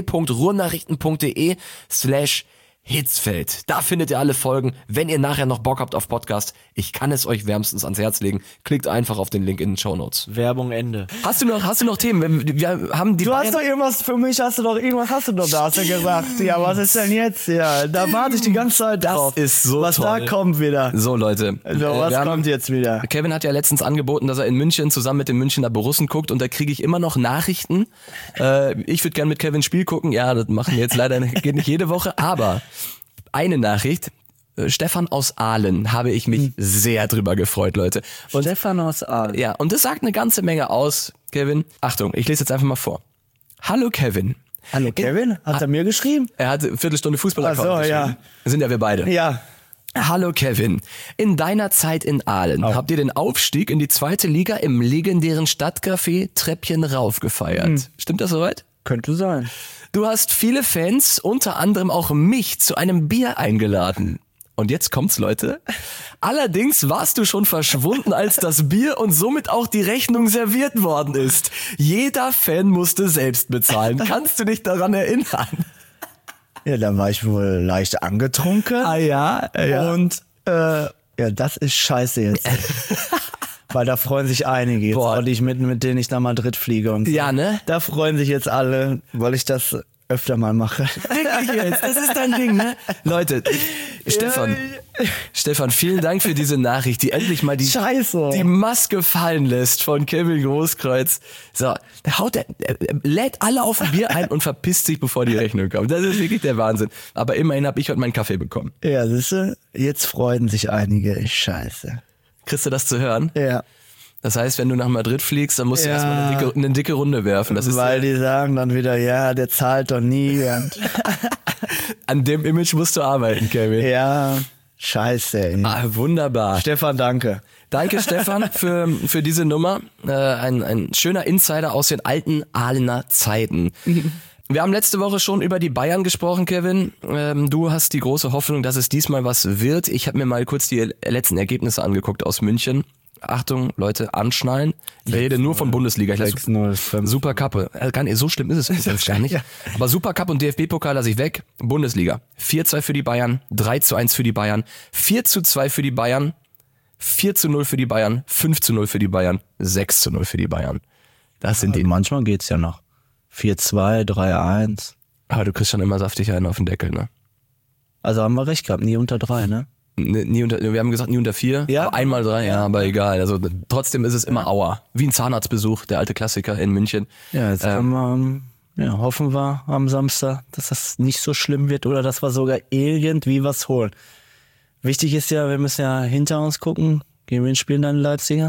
Speaker 1: www.ruhrnachrichten.de/Hitzfeld. Da findet ihr alle Folgen. Wenn ihr nachher noch Bock habt auf Podcast, ich kann es euch wärmstens ans Herz legen. Klickt einfach auf den Link in den Shownotes.
Speaker 3: Werbung Ende.
Speaker 1: Hast du noch Themen? Wir haben die
Speaker 3: Du hast doch irgendwas für mich, hast du doch da hast du gesagt. Ja, was ist denn jetzt? Ja, da warte ich die ganze Zeit drauf.
Speaker 1: Das ist so
Speaker 3: was
Speaker 1: toll.
Speaker 3: Da kommt wieder.
Speaker 1: So, Leute.
Speaker 3: Also, was kommt jetzt wieder?
Speaker 1: Kevin hat ja letztens angeboten, dass er in München zusammen mit den Münchner Borussen guckt und da kriege ich immer noch Nachrichten. Ich würde gerne mit Kevin Spiel gucken. Ja, das machen wir jetzt leider geht nicht jede Woche, aber eine Nachricht. Stefan aus Aalen habe ich mich sehr drüber gefreut, Leute. Und
Speaker 3: Stefan aus Aalen.
Speaker 1: Ja, und das sagt eine ganze Menge aus, Kevin. Achtung, ich lese jetzt einfach mal vor. Hallo Kevin.
Speaker 3: Hallo Kevin? Hat er mir geschrieben?
Speaker 1: Er hat eine Viertelstunde Fußball
Speaker 3: Ach so, ja.
Speaker 1: Sind ja wir beide.
Speaker 3: Ja.
Speaker 1: Hallo Kevin. In deiner Zeit in Aalen habt ihr den Aufstieg in die 2. Liga im legendären Stadtcafé Treppchen rauf gefeiert. Stimmt das soweit?
Speaker 3: Könnte sein.
Speaker 1: Du hast viele Fans, unter anderem auch mich, zu einem Bier eingeladen. Und jetzt kommt's, Leute. Allerdings warst du schon verschwunden, als das Bier und somit auch die Rechnung serviert worden ist. Jeder Fan musste selbst bezahlen. Kannst du dich daran erinnern?
Speaker 3: Ja, dann war ich wohl leicht angetrunken.
Speaker 1: Ah ja.
Speaker 3: Und ja, das ist scheiße jetzt. Weil da freuen sich einige jetzt,
Speaker 1: Boah.
Speaker 3: und ich mit denen ich nach Madrid fliege und so.
Speaker 1: Ja, ne?
Speaker 3: Da freuen sich jetzt alle, weil ich das öfter mal mache.
Speaker 1: Wirklich jetzt? Das ist dein Ding, ne? Leute, Stefan, vielen Dank für diese Nachricht, die endlich mal die Maske fallen lässt von Kevin Großkreuz. So, er lädt alle auf ein Bier ein und verpisst sich, bevor die Rechnung kommt. Das ist wirklich der Wahnsinn. Aber immerhin habe ich heute meinen Kaffee bekommen.
Speaker 3: Ja, siehste, jetzt freuen sich einige. Scheiße.
Speaker 1: Kriegst du das zu hören?
Speaker 3: Ja.
Speaker 1: Das heißt, wenn du nach Madrid fliegst, dann musst du erstmal eine dicke Runde werfen. Das ist
Speaker 3: weil die sagen dann wieder, ja, der zahlt doch nie.
Speaker 1: An dem Image musst du arbeiten, Kevin.
Speaker 3: Ja, scheiße. Ey.
Speaker 1: Ah, wunderbar.
Speaker 3: Stefan, danke.
Speaker 1: Danke, Stefan, für diese Nummer. Ein schöner Insider aus den alten Ahlener Zeiten. Wir haben letzte Woche schon über die Bayern gesprochen, Kevin. Du hast die große Hoffnung, dass es diesmal was wird. Ich habe mir mal kurz die letzten Ergebnisse angeguckt aus München. Achtung, Leute, anschnallen. Ich rede nur von Bundesliga.
Speaker 3: 6-0.
Speaker 1: Supercup. Gar nicht, so schlimm ist es gar nicht. Aber Supercup und DFB-Pokal lasse ich weg. Bundesliga. 4-2 für die Bayern, 3-1 für die Bayern, 4-2 für die Bayern, 4-0 für die Bayern, 5-0 für die Bayern, 6-0 für die Bayern. Das sind die.
Speaker 3: Manchmal geht's ja noch. 4-2, 3-1.
Speaker 1: Aber du kriegst schon immer saftig einen auf den Deckel, ne?
Speaker 3: Also haben wir recht gehabt, nie unter 3, ne?
Speaker 1: Wir haben gesagt nie unter 4,
Speaker 3: ja?
Speaker 1: Einmal 3, ja, aber egal. Also trotzdem ist es immer Aua. Wie ein Zahnarztbesuch, der alte Klassiker in München.
Speaker 3: Ja, jetzt können wir, hoffen wir am Samstag, dass das nicht so schlimm wird oder dass wir sogar irgendwie was holen. Wichtig ist ja, wir müssen ja hinter uns gucken. Gegen wen spielen dann die Leipziger?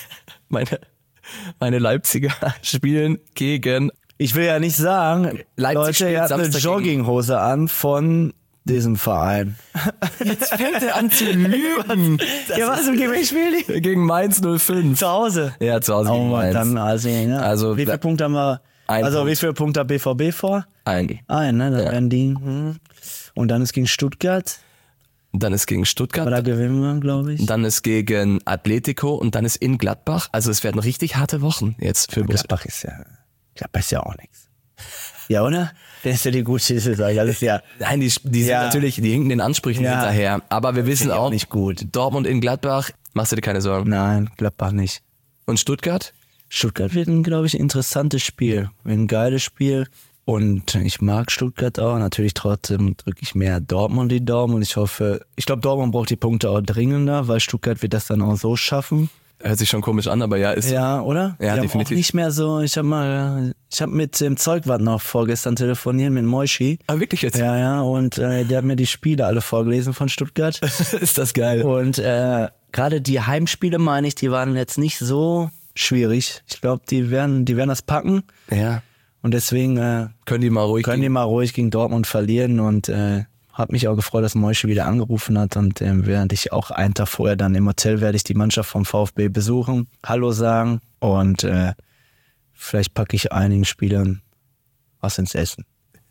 Speaker 1: Meine Leipziger spielen gegen...
Speaker 3: Ich will ja nicht sagen,
Speaker 1: Leipzig
Speaker 3: Leute, ihr habt eine Jogginghose an von diesem Verein.
Speaker 1: Jetzt fängt er an zu lügen.
Speaker 3: Ja, was? Gegen wen spielen die?
Speaker 1: Gegen Mainz 05.
Speaker 3: Zu Hause?
Speaker 1: Ja, zu Hause gegen Mainz.
Speaker 3: Dann, also,
Speaker 1: Also,
Speaker 3: wie viele Punkte haben wir? Also
Speaker 1: Punkt.
Speaker 3: wie viele Punkte hat BVB vor?
Speaker 1: Ein.
Speaker 3: Ne? Dann werden die. Und dann ist gegen Stuttgart.
Speaker 1: Dann ist gegen Stuttgart.
Speaker 3: Aber da gewinnen wir, glaube ich.
Speaker 1: Dann ist gegen Atletico und dann ist in Gladbach. Also es werden richtig harte Wochen jetzt für Borussia.
Speaker 3: Gladbach ist ja auch nichts. Ja, oder? Das ist ja die gute Saison. Das ist ja.
Speaker 1: Nein, die sind
Speaker 3: Ja.
Speaker 1: natürlich, die hinken den Ansprüchen
Speaker 3: Ja.
Speaker 1: hinterher. Aber wir wissen
Speaker 3: ich auch
Speaker 1: auch,
Speaker 3: nicht gut.
Speaker 1: Dortmund in Gladbach, machst du dir keine Sorgen.
Speaker 3: Nein, Gladbach nicht.
Speaker 1: Und Stuttgart?
Speaker 3: Stuttgart wird glaube ich, ein interessantes Spiel. Wird ein geiles Spiel. Und ich mag Stuttgart auch. Natürlich trotzdem drücke ich mehr Dortmund die Daumen. Und ich glaube, Dortmund braucht die Punkte auch dringender, weil Stuttgart wird das dann auch so schaffen.
Speaker 1: Hört sich schon komisch an, aber ja, ist.
Speaker 3: Ja, oder?
Speaker 1: Ja,
Speaker 3: die
Speaker 1: definitiv.
Speaker 3: Haben auch nicht mehr so, ich habe mit dem Zeugwart noch vorgestern telefoniert, mit Moischi.
Speaker 1: Ah, wirklich jetzt?
Speaker 3: Ja, und der hat mir die Spiele alle vorgelesen von Stuttgart.
Speaker 1: Ist das geil.
Speaker 3: Und gerade die Heimspiele, meine ich, die waren jetzt nicht so schwierig. Ich glaube, die werden das packen.
Speaker 1: Ja.
Speaker 3: Und deswegen
Speaker 1: Können die mal ruhig
Speaker 3: die mal ruhig gegen Dortmund verlieren. Und habe mich auch gefreut, dass Moischi wieder angerufen hat. Und während ich auch einen Tag vorher dann im Hotel werde ich die Mannschaft vom VfB besuchen, Hallo sagen. Und vielleicht packe ich einigen Spielern was ins Essen.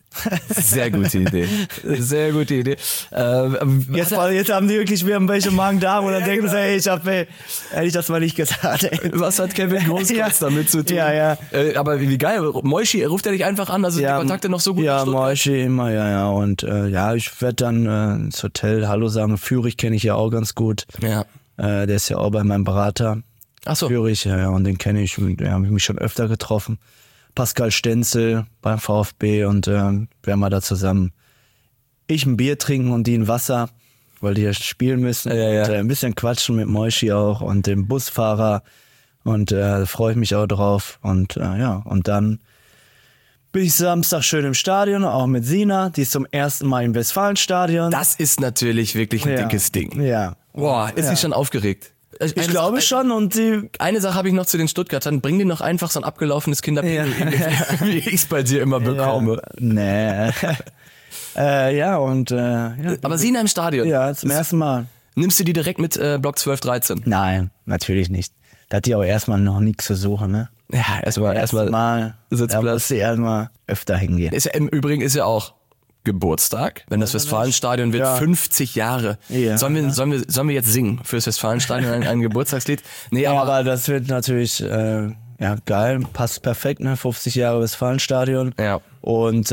Speaker 1: Sehr gute Idee. Sehr gute Idee.
Speaker 3: Jetzt haben die wirklich wieder welche Magen-Darm und dann denken sie, ey, hätte ich das mal nicht gesagt. Ey.
Speaker 1: Was hat Kevin Großkreuz
Speaker 3: Ja.
Speaker 1: damit zu tun?
Speaker 3: Ja.
Speaker 1: Aber wie geil, Moischi, ruft er dich einfach an, also die Kontakte noch so gut?
Speaker 3: Ja,
Speaker 1: in Stuttgart?
Speaker 3: Moischi immer, ja. Und ich werde dann ins Hotel Hallo sagen. Führig kenne ich ja auch ganz gut.
Speaker 1: Ja.
Speaker 3: Der ist ja auch bei meinem Berater.
Speaker 1: Ach so.
Speaker 3: Führig, ja, und den kenne ich. Den habe ich mich schon öfter getroffen. Pascal Stenzel beim VfB und werden wir da zusammen ein Bier trinken und die ein Wasser, weil die ja spielen müssen.
Speaker 1: Ja.
Speaker 3: Und, ein bisschen quatschen mit Moischi auch und dem Busfahrer und da freue ich mich auch drauf. Und und dann bin ich Samstag schön im Stadion, auch mit Sina, die ist zum ersten Mal im Westfalenstadion.
Speaker 1: Das ist natürlich wirklich ein dickes Ding.
Speaker 3: Ja.
Speaker 1: Boah, ist sie schon aufgeregt?
Speaker 3: Ich glaube schon und
Speaker 1: Eine Sache habe ich noch zu den Stuttgartern. Bring dir noch einfach so ein abgelaufenes Kinderpinguin, wie ich es bei dir immer bekomme.
Speaker 3: Nee.
Speaker 1: Aber Sina im Stadion.
Speaker 3: Ja, zum ersten Mal.
Speaker 1: Nimmst du die direkt mit Block 12, 13?
Speaker 3: Nein, natürlich nicht. Da hat die auch erstmal noch nichts zu suchen, ne?
Speaker 1: Ja, erstmal
Speaker 3: Da
Speaker 1: Sitzplatz.
Speaker 3: musst du erstmal öfter hingehen.
Speaker 1: Ist ja, im Übrigen ist ja auch Geburtstag, wenn das Westfalenstadion wird 50 Jahre.
Speaker 3: Ja.
Speaker 1: Sollen wir jetzt singen fürs Westfalenstadion ein Geburtstagslied? Nee,
Speaker 3: Aber das wird natürlich geil, passt perfekt, ne? 50 Jahre Westfalenstadion.
Speaker 1: Ja.
Speaker 3: Und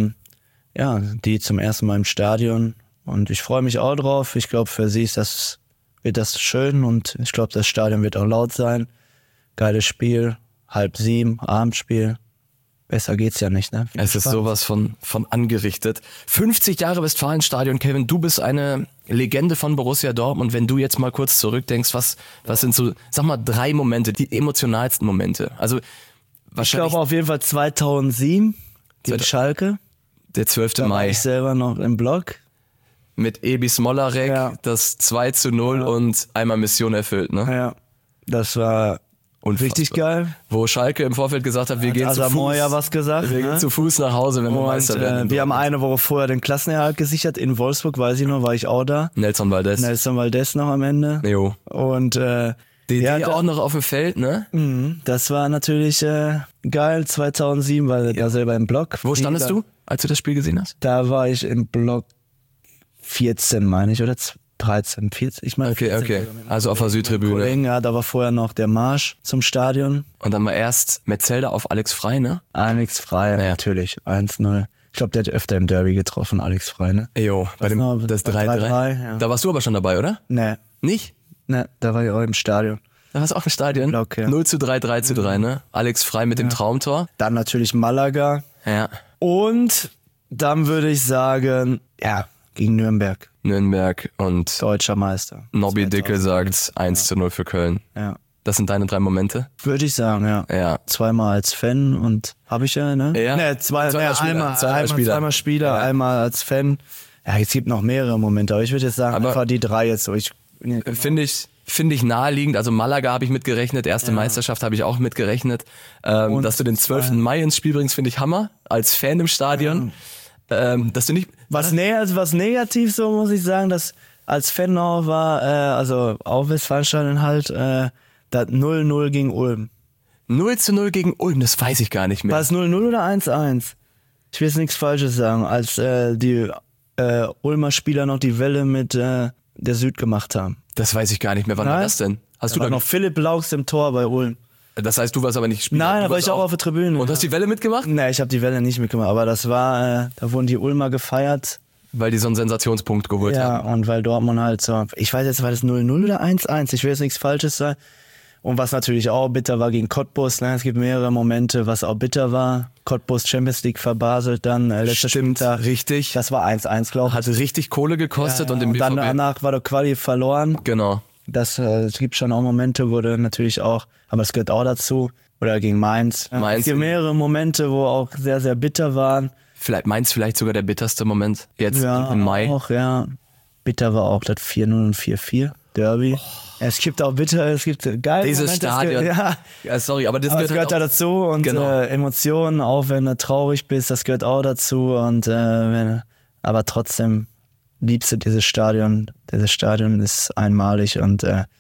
Speaker 3: die zum ersten Mal im Stadion. Und ich freue mich auch drauf. Ich glaube, für sie wird das schön und ich glaube, das Stadion wird auch laut sein. Geiles Spiel, 6:30, Abendspiel. Besser geht's ja nicht, ne?
Speaker 1: Es ist sowas von angerichtet. 50 Jahre Westfalenstadion, Kevin, du bist eine Legende von Borussia Dortmund. Wenn du jetzt mal kurz zurückdenkst, was sind so, sag mal, 3 Momente, die emotionalsten Momente? Also
Speaker 3: Ich
Speaker 1: wahrscheinlich
Speaker 3: glaube auf jeden Fall 2007 gegen Schalke.
Speaker 1: der 12.
Speaker 3: Da war
Speaker 1: Mai
Speaker 3: ich selber noch im Block.
Speaker 1: mit Ebi Smolarek,
Speaker 3: Ja.
Speaker 1: das 2:0 und einmal Mission erfüllt, ne?
Speaker 3: Ja, das war
Speaker 1: Unfassbar.
Speaker 3: richtig geil.
Speaker 1: Wo Schalke im Vorfeld gesagt hat, wir gehen zu
Speaker 3: Asamoah
Speaker 1: Fuß.
Speaker 3: ja was gesagt.
Speaker 1: Wir gehen zu Fuß nach Hause, wenn wir
Speaker 3: Und
Speaker 1: Meister werden.
Speaker 3: wir haben eine Woche vorher den Klassenerhalt gesichert in Wolfsburg, weiß ich noch, war ich auch da.
Speaker 1: Nelson Valdez.
Speaker 3: Nelson Valdez noch am Ende.
Speaker 1: Jo.
Speaker 3: Und
Speaker 1: Die
Speaker 3: ja,
Speaker 1: auch noch auf dem Feld, ne?
Speaker 3: das war natürlich geil 2007, weil da selber im Block.
Speaker 1: Wo standest du, als du das Spiel gesehen hast?
Speaker 3: Da war ich im Block 14, meine ich, oder 13, 14. Ich meine,
Speaker 1: Okay.
Speaker 3: 14.
Speaker 1: Also auf der Südtribüne.
Speaker 3: Kollegen, ja, da war vorher noch der Marsch zum Stadion.
Speaker 1: Und dann mal erst Metzelder auf Alex Frey, ne?
Speaker 3: Alex Frey, natürlich, 1:0. Ich glaube, der hat öfter im Derby getroffen, Alex Frey, ne?
Speaker 1: Jo, bei dem
Speaker 3: noch?
Speaker 1: das
Speaker 3: 3:3,
Speaker 1: 3:3.
Speaker 3: ja.
Speaker 1: Da warst du aber schon dabei, oder?
Speaker 3: Ne,
Speaker 1: Nicht?
Speaker 3: da war ich auch im Stadion.
Speaker 1: Da warst du auch im Stadion.
Speaker 3: Block, ja.
Speaker 1: 0:3, 3:3, ne? Alex Frey mit dem Traumtor.
Speaker 3: Dann natürlich Malaga.
Speaker 1: Ja.
Speaker 3: Und dann würde ich sagen, ja, gegen Nürnberg,
Speaker 1: Nürnberg und
Speaker 3: deutscher Meister.
Speaker 1: Nobby
Speaker 3: 2000.
Speaker 1: Dicke sagt 1:0 für Köln.
Speaker 3: Ja,
Speaker 1: Das sind deine 3 Momente?
Speaker 3: würde ich sagen, ja.
Speaker 1: Ja.
Speaker 3: Zweimal als Fan und habe ich ja, ne?
Speaker 1: Ja.
Speaker 3: Ne,
Speaker 1: Zweimal Spieler.
Speaker 3: Einmal Spieler,
Speaker 1: Ja.
Speaker 3: einmal als Fan. Ja, es gibt noch mehrere Momente, aber ich würde jetzt sagen,
Speaker 1: Aber-
Speaker 3: einfach die 3 jetzt so.
Speaker 1: Finde ich naheliegend. Also Malaga habe ich mitgerechnet, erste Meisterschaft habe ich auch mitgerechnet. Dass du den 12. Mai ins Spiel bringst, finde ich Hammer. Als Fan im Stadion. Dass du nicht...
Speaker 3: Was negativ so, muss ich sagen, dass als Fan auch war, also auch Westfalenstadion halt, das 0:0 gegen Ulm.
Speaker 1: 0:0 gegen Ulm, das weiß ich gar nicht mehr.
Speaker 3: War es 0-0 oder 1-1? Ich will jetzt nichts Falsches sagen, als die Ulmer Spieler noch die Welle mit der Süd gemacht haben.
Speaker 1: Das weiß ich gar nicht mehr. Wann war das denn? Hast
Speaker 3: Da war noch Philipp Laux im Tor bei Ulm.
Speaker 1: Das heißt, du warst aber nicht Spieler.
Speaker 3: Nein, da
Speaker 1: Du
Speaker 3: war
Speaker 1: warst
Speaker 3: ich auch auf der Tribüne.
Speaker 1: Und hast die Welle mitgemacht?
Speaker 3: Nee, ich habe die Welle nicht mitgemacht, aber das war, da wurden die Ulmer gefeiert.
Speaker 1: Weil die so einen Sensationspunkt geholt
Speaker 3: Ja,
Speaker 1: haben.
Speaker 3: und weil Dortmund halt so, ich weiß jetzt, war das 0-0 oder 1-1, ich will jetzt nichts Falsches sagen. Und was natürlich auch bitter war gegen Cottbus, ne? Es gibt mehrere Momente, was auch bitter war. Cottbus Champions League verbaselt, dann letzter Spieltag.
Speaker 1: Richtig.
Speaker 3: Das war 1-1, glaube ich.
Speaker 1: Hat richtig Kohle gekostet und im
Speaker 3: und
Speaker 1: BVB.
Speaker 3: dann danach war der Quali verloren.
Speaker 1: Genau.
Speaker 3: Es gibt schon auch Momente, wo du natürlich auch, aber es gehört auch dazu, oder gegen Mainz.
Speaker 1: Mainz.
Speaker 3: Es gibt mehrere Momente, wo auch sehr, sehr bitter waren.
Speaker 1: Mainz vielleicht sogar der bitterste Moment. Jetzt
Speaker 3: Ja,
Speaker 1: im Mai.
Speaker 3: auch, ja. Bitter war auch das 4-0 und 4-4 Derby. Es gibt auch bitter, es gibt geile
Speaker 1: Dieses
Speaker 3: Momente,
Speaker 1: Stadion.
Speaker 3: Ja,
Speaker 1: Sorry, aber das
Speaker 3: aber es
Speaker 1: gehört
Speaker 3: gehört da
Speaker 1: halt
Speaker 3: dazu und
Speaker 1: Genau.
Speaker 3: Emotionen, auch wenn du traurig bist, das gehört auch dazu und aber trotzdem liebst du dieses Stadion. Dieses Stadion ist einmalig und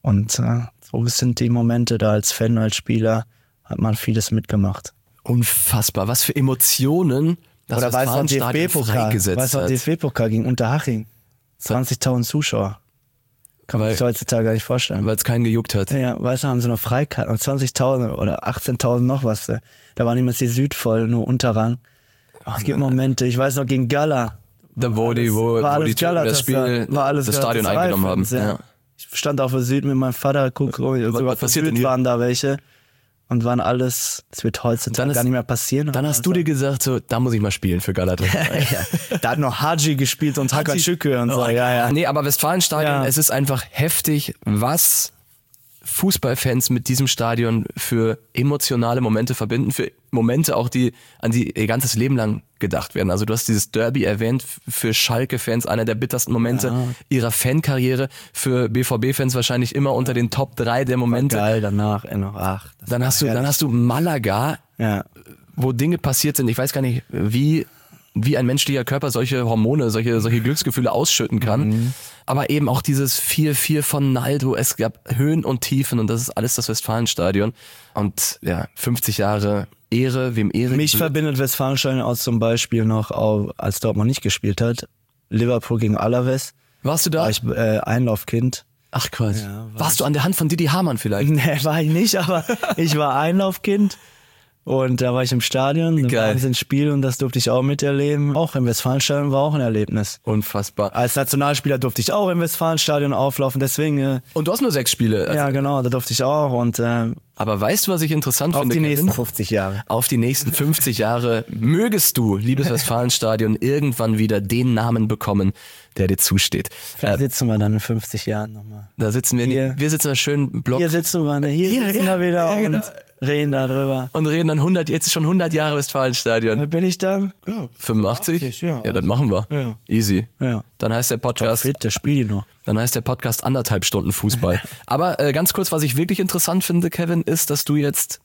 Speaker 3: so sind die Momente da als Fan, als Spieler, hat man vieles mitgemacht.
Speaker 1: unfassbar. Was für Emotionen das
Speaker 3: Oder weißt du,
Speaker 1: Westfalenstadion
Speaker 3: DFB-Pokal,
Speaker 1: freigesetzt
Speaker 3: weißt du,
Speaker 1: hat.
Speaker 3: DFB-Pokal gegen Unterhaching. 20.000 Zuschauer. Kann man
Speaker 1: Weil-
Speaker 3: sich heutzutage gar nicht vorstellen.
Speaker 1: Weil es keinen gejuckt hat.
Speaker 3: Ja, weißt du, haben sie noch Freikarten und 20.000 oder 18.000 noch was. Da war niemals die Süd voll, nur Unterrang. Es gibt Momente, ich weiß noch gegen Gala.
Speaker 1: Da wo die Türken das Spiel, das Stadion eingenommen haben. Ja.
Speaker 3: Ich stand auf der Süd mit meinem Vater, sogar
Speaker 1: was passiert denn
Speaker 3: Süd
Speaker 1: hier?
Speaker 3: waren da welche. Und waren alles, das wird heutzutage gar nicht mehr passieren.
Speaker 1: Dann hast du dir gesagt, so, da muss ich mal spielen für Galatasaray.
Speaker 3: Ja, da hat noch Haji gespielt und Hakan Şükür und so.
Speaker 1: Oh,
Speaker 3: Ja.
Speaker 1: Nee, aber Westfalenstadion,
Speaker 3: Ja.
Speaker 1: es ist einfach heftig, was Fußballfans mit diesem Stadion für emotionale Momente verbinden, für Momente auch, die an die ihr ganzes Leben lang gedacht werden. Also du hast dieses Derby erwähnt, für Schalke-Fans einer der bittersten Momente ihrer Fankarriere, für BVB-Fans wahrscheinlich immer unter den Top 3 der Momente.
Speaker 3: Geil, danach noch,
Speaker 1: Dann hast du Malaga,
Speaker 3: Ja.
Speaker 1: wo Dinge passiert sind. Ich weiß gar nicht, wie ein menschlicher Körper solche Hormone, solche Glücksgefühle ausschütten kann. Aber eben auch dieses 4-4 von Naldo. Es gab Höhen und Tiefen und das ist alles das Westfalenstadion. Und ja, 50 Jahre Ehre, wem Ehre
Speaker 3: Mich
Speaker 1: gebührt.
Speaker 3: verbindet Westfalenstadion auch zum Beispiel noch, auch, als Dortmund nicht gespielt hat. Liverpool gegen Alaves.
Speaker 1: Warst du da?
Speaker 3: War ich Einlaufkind.
Speaker 1: Ach Gott.
Speaker 3: Ja,
Speaker 1: Warst du an der Hand von Didi Hamann vielleicht?
Speaker 3: Nee, war ich nicht, aber ich war Einlaufkind. Und da war ich im Stadion, da
Speaker 1: Geil.
Speaker 3: war ein Spiel und das durfte ich auch miterleben. Auch im Westfalenstadion war auch ein Erlebnis.
Speaker 1: Unfassbar.
Speaker 3: Als Nationalspieler durfte ich auch im Westfalenstadion auflaufen, deswegen,
Speaker 1: Und du hast nur 6 Spiele. Also,
Speaker 3: ja genau, da durfte ich auch und
Speaker 1: aber weißt du, was ich interessant
Speaker 3: auf
Speaker 1: finde?
Speaker 3: die
Speaker 1: Kevin?
Speaker 3: nächsten 50 Jahre.
Speaker 1: Auf die nächsten 50 Jahre mögest du, liebes Westfalenstadion, irgendwann wieder den Namen bekommen, der dir zusteht.
Speaker 3: Vielleicht sitzen wir dann in 50 Jahren nochmal.
Speaker 1: Da sitzen wir sitzen in einem schönen Block
Speaker 3: Hier sitzen wir, hier sitzen wir wieder
Speaker 1: ja, genau.
Speaker 3: und reden darüber.
Speaker 1: und reden dann jetzt schon 100 Jahre Westfalenstadion.
Speaker 3: Wer bin ich dann? Ja,
Speaker 1: 85?
Speaker 3: ja.
Speaker 1: Ja, das machen wir.
Speaker 3: Ja.
Speaker 1: Easy.
Speaker 3: Ja.
Speaker 1: Dann heißt der Podcast,
Speaker 3: Fit, der spielt noch.
Speaker 1: dann heißt der Podcast 1,5 Stunden Fußball. Aber ganz kurz, was ich wirklich interessant finde, Kevin, ist, dass du jetzt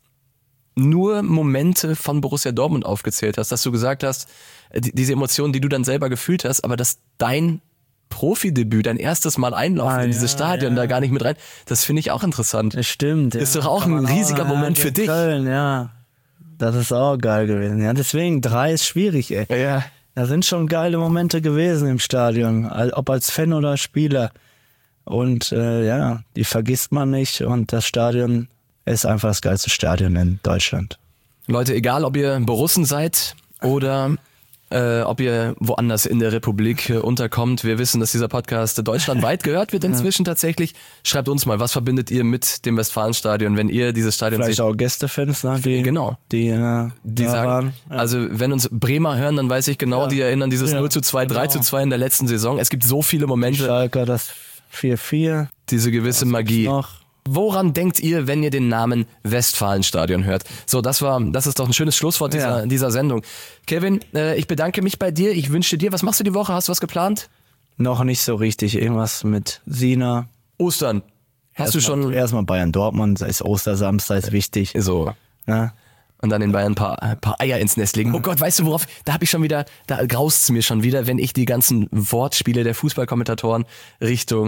Speaker 1: nur Momente von Borussia Dortmund aufgezählt hast, dass du gesagt hast, diese Emotionen, die du dann selber gefühlt hast, aber dass dein Profidebüt, dein erstes Mal einlaufen in dieses Stadion da gar nicht mit rein, das finde ich auch interessant.
Speaker 3: Das stimmt.
Speaker 1: Ist doch auch ein riesiger Moment für dich.
Speaker 3: Köln, ja. Das ist auch geil gewesen. Ja, deswegen 3 ist schwierig, ey.
Speaker 1: Ja.
Speaker 3: Da sind schon geile Momente gewesen im Stadion, ob als Fan oder Spieler. Und die vergisst man nicht. Und das Stadion ist einfach das geilste Stadion in Deutschland.
Speaker 1: Leute, egal ob ihr Borussen seid oder ob ihr woanders in der Republik unterkommt, wir wissen, dass dieser Podcast deutschlandweit gehört wird inzwischen tatsächlich. Schreibt uns mal, was verbindet ihr mit dem Westfalenstadion, wenn ihr dieses Stadion
Speaker 3: Vielleicht
Speaker 1: seht?
Speaker 3: auch Gästefans, ne, die
Speaker 1: Die
Speaker 3: da
Speaker 1: sagen,
Speaker 3: waren.
Speaker 1: also wenn uns Bremer hören, dann weiß ich genau, die erinnern dieses 0:2, 3:2 in der letzten Saison. Es gibt so viele Momente,
Speaker 3: Schalker, das 4-4.
Speaker 1: diese gewisse Magie.
Speaker 3: Noch.
Speaker 1: Woran denkt ihr, wenn ihr den Namen Westfalenstadion hört? So, das ist doch ein schönes Schlusswort dieser Sendung. Kevin, ich bedanke mich bei dir. Ich wünsche dir, was machst du die Woche? Hast du was geplant?
Speaker 3: Noch nicht so richtig. Irgendwas mit Sina.
Speaker 1: Ostern. Hast du schon
Speaker 3: Erstmal Bayern-Dortmund, da ist Ostersamstag, ist wichtig.
Speaker 1: so.
Speaker 3: Ne?
Speaker 1: Und dann in Bayern ein paar Eier ins Nest legen. Oh Gott, weißt du worauf? Da graust's mir schon wieder, wenn ich die ganzen Wortspiele der Fußballkommentatoren Richtung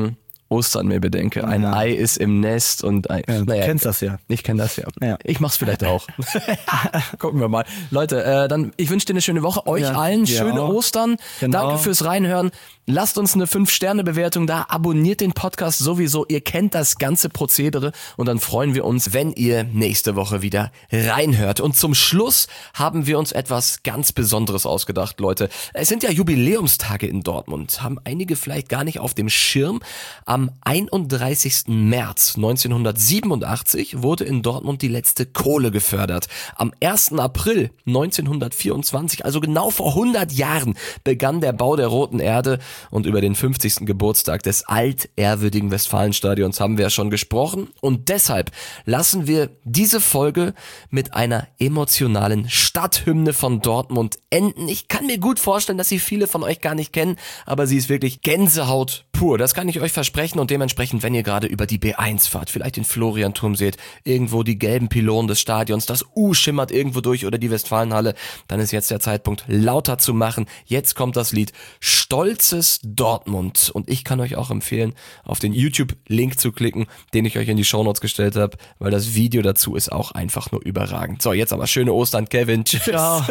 Speaker 1: Ostern mir bedenke. Ein Ei ist im Nest und
Speaker 3: Du kennst das ja.
Speaker 1: Ich kenne das ja.
Speaker 3: Ja.
Speaker 1: Ich mach's vielleicht auch. Gucken wir mal. Leute, dann ich wünsche dir eine schöne Woche. Euch allen schöne Ostern.
Speaker 3: Genau.
Speaker 1: Danke fürs Reinhören. Lasst uns eine 5-Sterne-Bewertung da. Abonniert den Podcast sowieso. Ihr kennt das ganze Prozedere. Und dann freuen wir uns, wenn ihr nächste Woche wieder reinhört. Und zum Schluss haben wir uns etwas ganz Besonderes ausgedacht, Leute. Es sind ja Jubiläumstage in Dortmund. Haben einige vielleicht gar nicht auf dem Schirm. Am 31. März 1987 wurde in Dortmund die letzte Kohle gefördert. Am 1. April 1924, also genau vor 100 Jahren, begann der Bau der Roten Erde. Und über den 50. Geburtstag des altehrwürdigen Westfalenstadions haben wir ja schon gesprochen. Und deshalb lassen wir diese Folge mit einer emotionalen Stadthymne von Dortmund enden. Ich kann mir gut vorstellen, dass sie viele von euch gar nicht kennen, aber sie ist wirklich Gänsehaut pur. Das kann ich euch versprechen und dementsprechend, wenn ihr gerade über die B1 fahrt, vielleicht den Florianturm seht, irgendwo die gelben Pylonen des Stadions, das U schimmert irgendwo durch oder die Westfalenhalle, dann ist jetzt der Zeitpunkt, lauter zu machen. Jetzt kommt das Lied Stolzes Dortmund und ich kann euch auch empfehlen, auf den YouTube-Link zu klicken, den ich euch in die Shownotes gestellt habe, weil das Video dazu ist auch einfach nur überragend. So, jetzt aber schöne Ostern, Kevin. Tschüss.
Speaker 3: Ciao.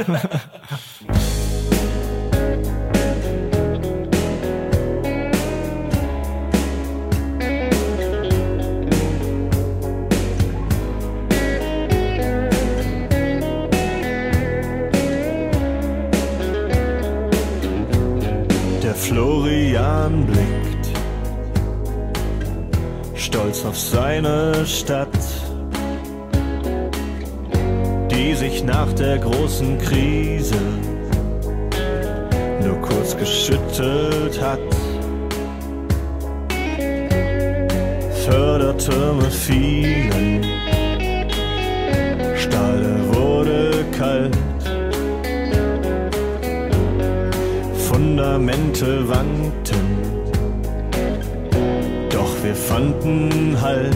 Speaker 3: Florian blickt stolz auf seine Stadt, die sich nach der großen Krise nur kurz geschüttelt hat. Fördertürme fielen, Stahl wurde kalt, Fundamente wankten, doch wir fanden Halt.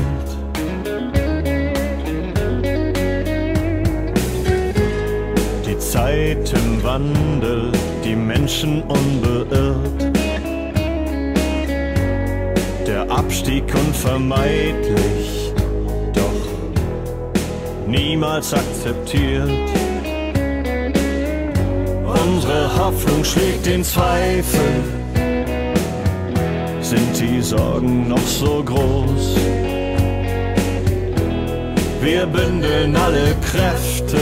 Speaker 3: Die Zeit im Wandel, die Menschen unbeirrt, der Abstieg unvermeidlich, doch niemals akzeptiert. Unsere Hoffnung schlägt den Zweifel, sind die Sorgen noch so groß? Wir bündeln alle Kräfte,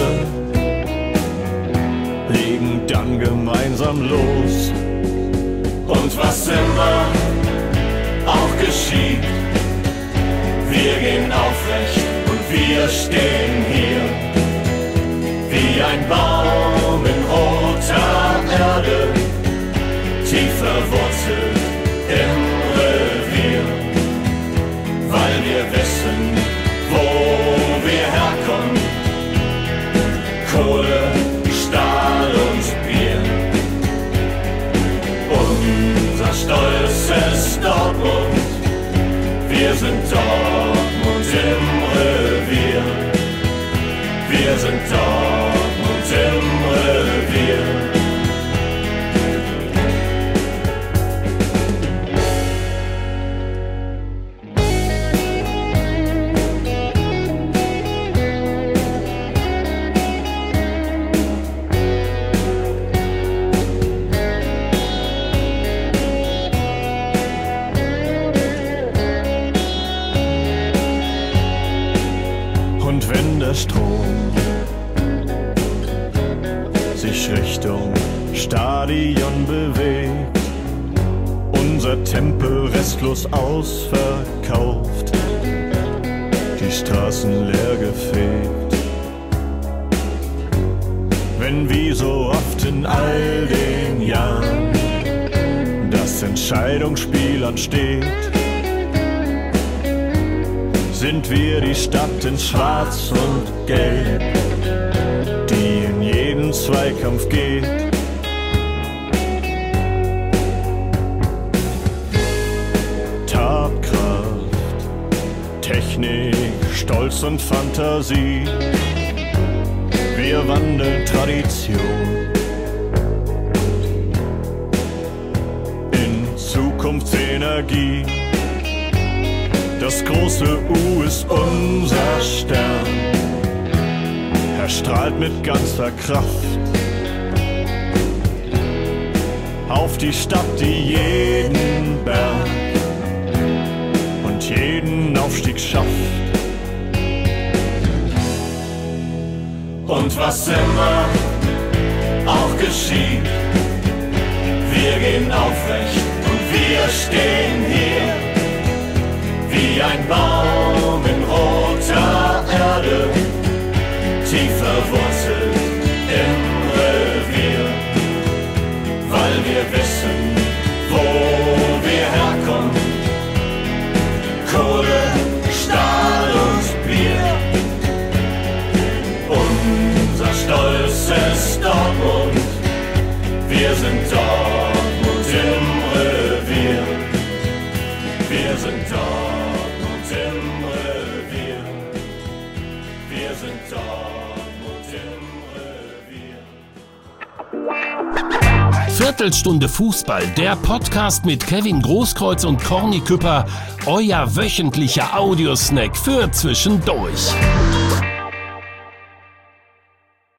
Speaker 3: legen dann gemeinsam los. Und was immer auch geschieht, wir gehen aufrecht und wir stehen hier wie ein Baum in roter Erde, tief verwurzelt im Revier, weil wir wissen, wo wir herkommen. Kohle, Stahl und Bier. Unser Stolz ist Dortmund, wir sind Dortmund im Revier. Wir sind Dortmund im Revier. Und wenn der Strom sich Richtung Stadion bewegt, unser Tempel restlos ausverkauft, die Straßen leer gefegt. Wenn wie so oft in all den Jahren das Entscheidungsspiel ansteht, sind wir die Stadt in Schwarz und Gelb, die in jeden Zweikampf geht. Tatkraft, Technik, Stolz und Fantasie, wir wandeln Tradition in Zukunftsenergie.
Speaker 4: Das große U ist unser Stern. Er strahlt mit ganzer Kraft auf die Stadt, die jeden Berg und jeden Aufstieg schafft. Und was immer auch geschieht, wir gehen aufrecht und wir stehen hier wie ein Baum in roter Erde, tief verwurzelt im Revier, weil wir wissen, wo wir herkommen. Kohle, Stahl und Bier. Unser Stolz ist Dortmund, wir sind Dortmund im Revier. Wir sind Dortmund im Revier. Wir sind Dortmund im Revier.
Speaker 2: Viertelstunde Fußball, der Podcast mit Kevin Großkreuz und Corny Küpper, euer wöchentlicher Audiosnack für zwischendurch.